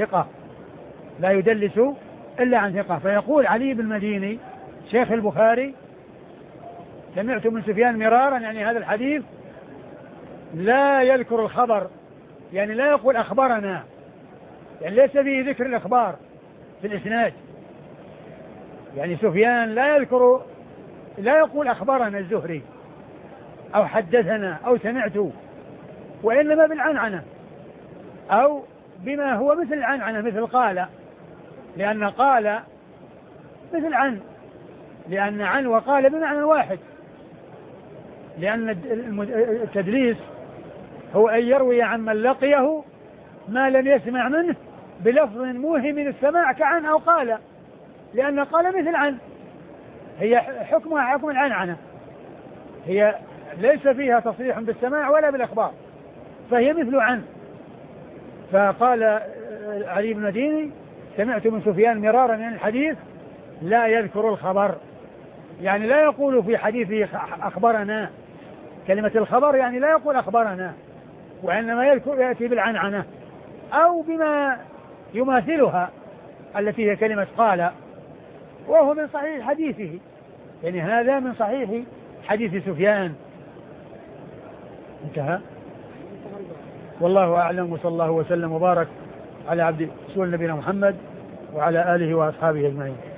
إلا عن ثقة. فيقول علي بن المديني شيخ البخاري: سمعت من سفيان مرارا، يعني هذا الحديث لا يذكر الخبر، يعني لا يقول أخبرنا، يعني ليس فيه ذكر الإخبار في الإسناد، يعني سفيان لا يقول أخبرنا الزهري أو حدثنا أو سمعت، وإنما بالعنعنة أو بما هو مثل العنعنة، مثل قال، لأن قال مثل عن، لأن عن وقال بمعنى واحد، لأن التدليس هو أن يروي عن من لقيه ما لم يسمع منه بلفظ موهم من السماع كعن أو قال، لأن قال مثل عن، هي حكمها حكم العنعنة، هي ليس فيها تصريح بالسماع ولا بالإخبار، فهي مثل عن. فقال علي بن المديني: سمعت من سفيان مرارا من الحديث لا يذكر الخبر، يعني لا يقول في حديثه أخبرنا، كلمة الخبر يعني لا يقول أخبرنا، وإنما يأتي بالعنعنة أو بما يماثلها التي هي كلمة قال، وهو من صحيح حديثه، يعني هذا من صحيح حديث سفيان. انتهى. والله أعلم، وصلى الله وسلم وبارك على عبد رسول نبينا محمد وعلى آله وأصحابه أجمعين.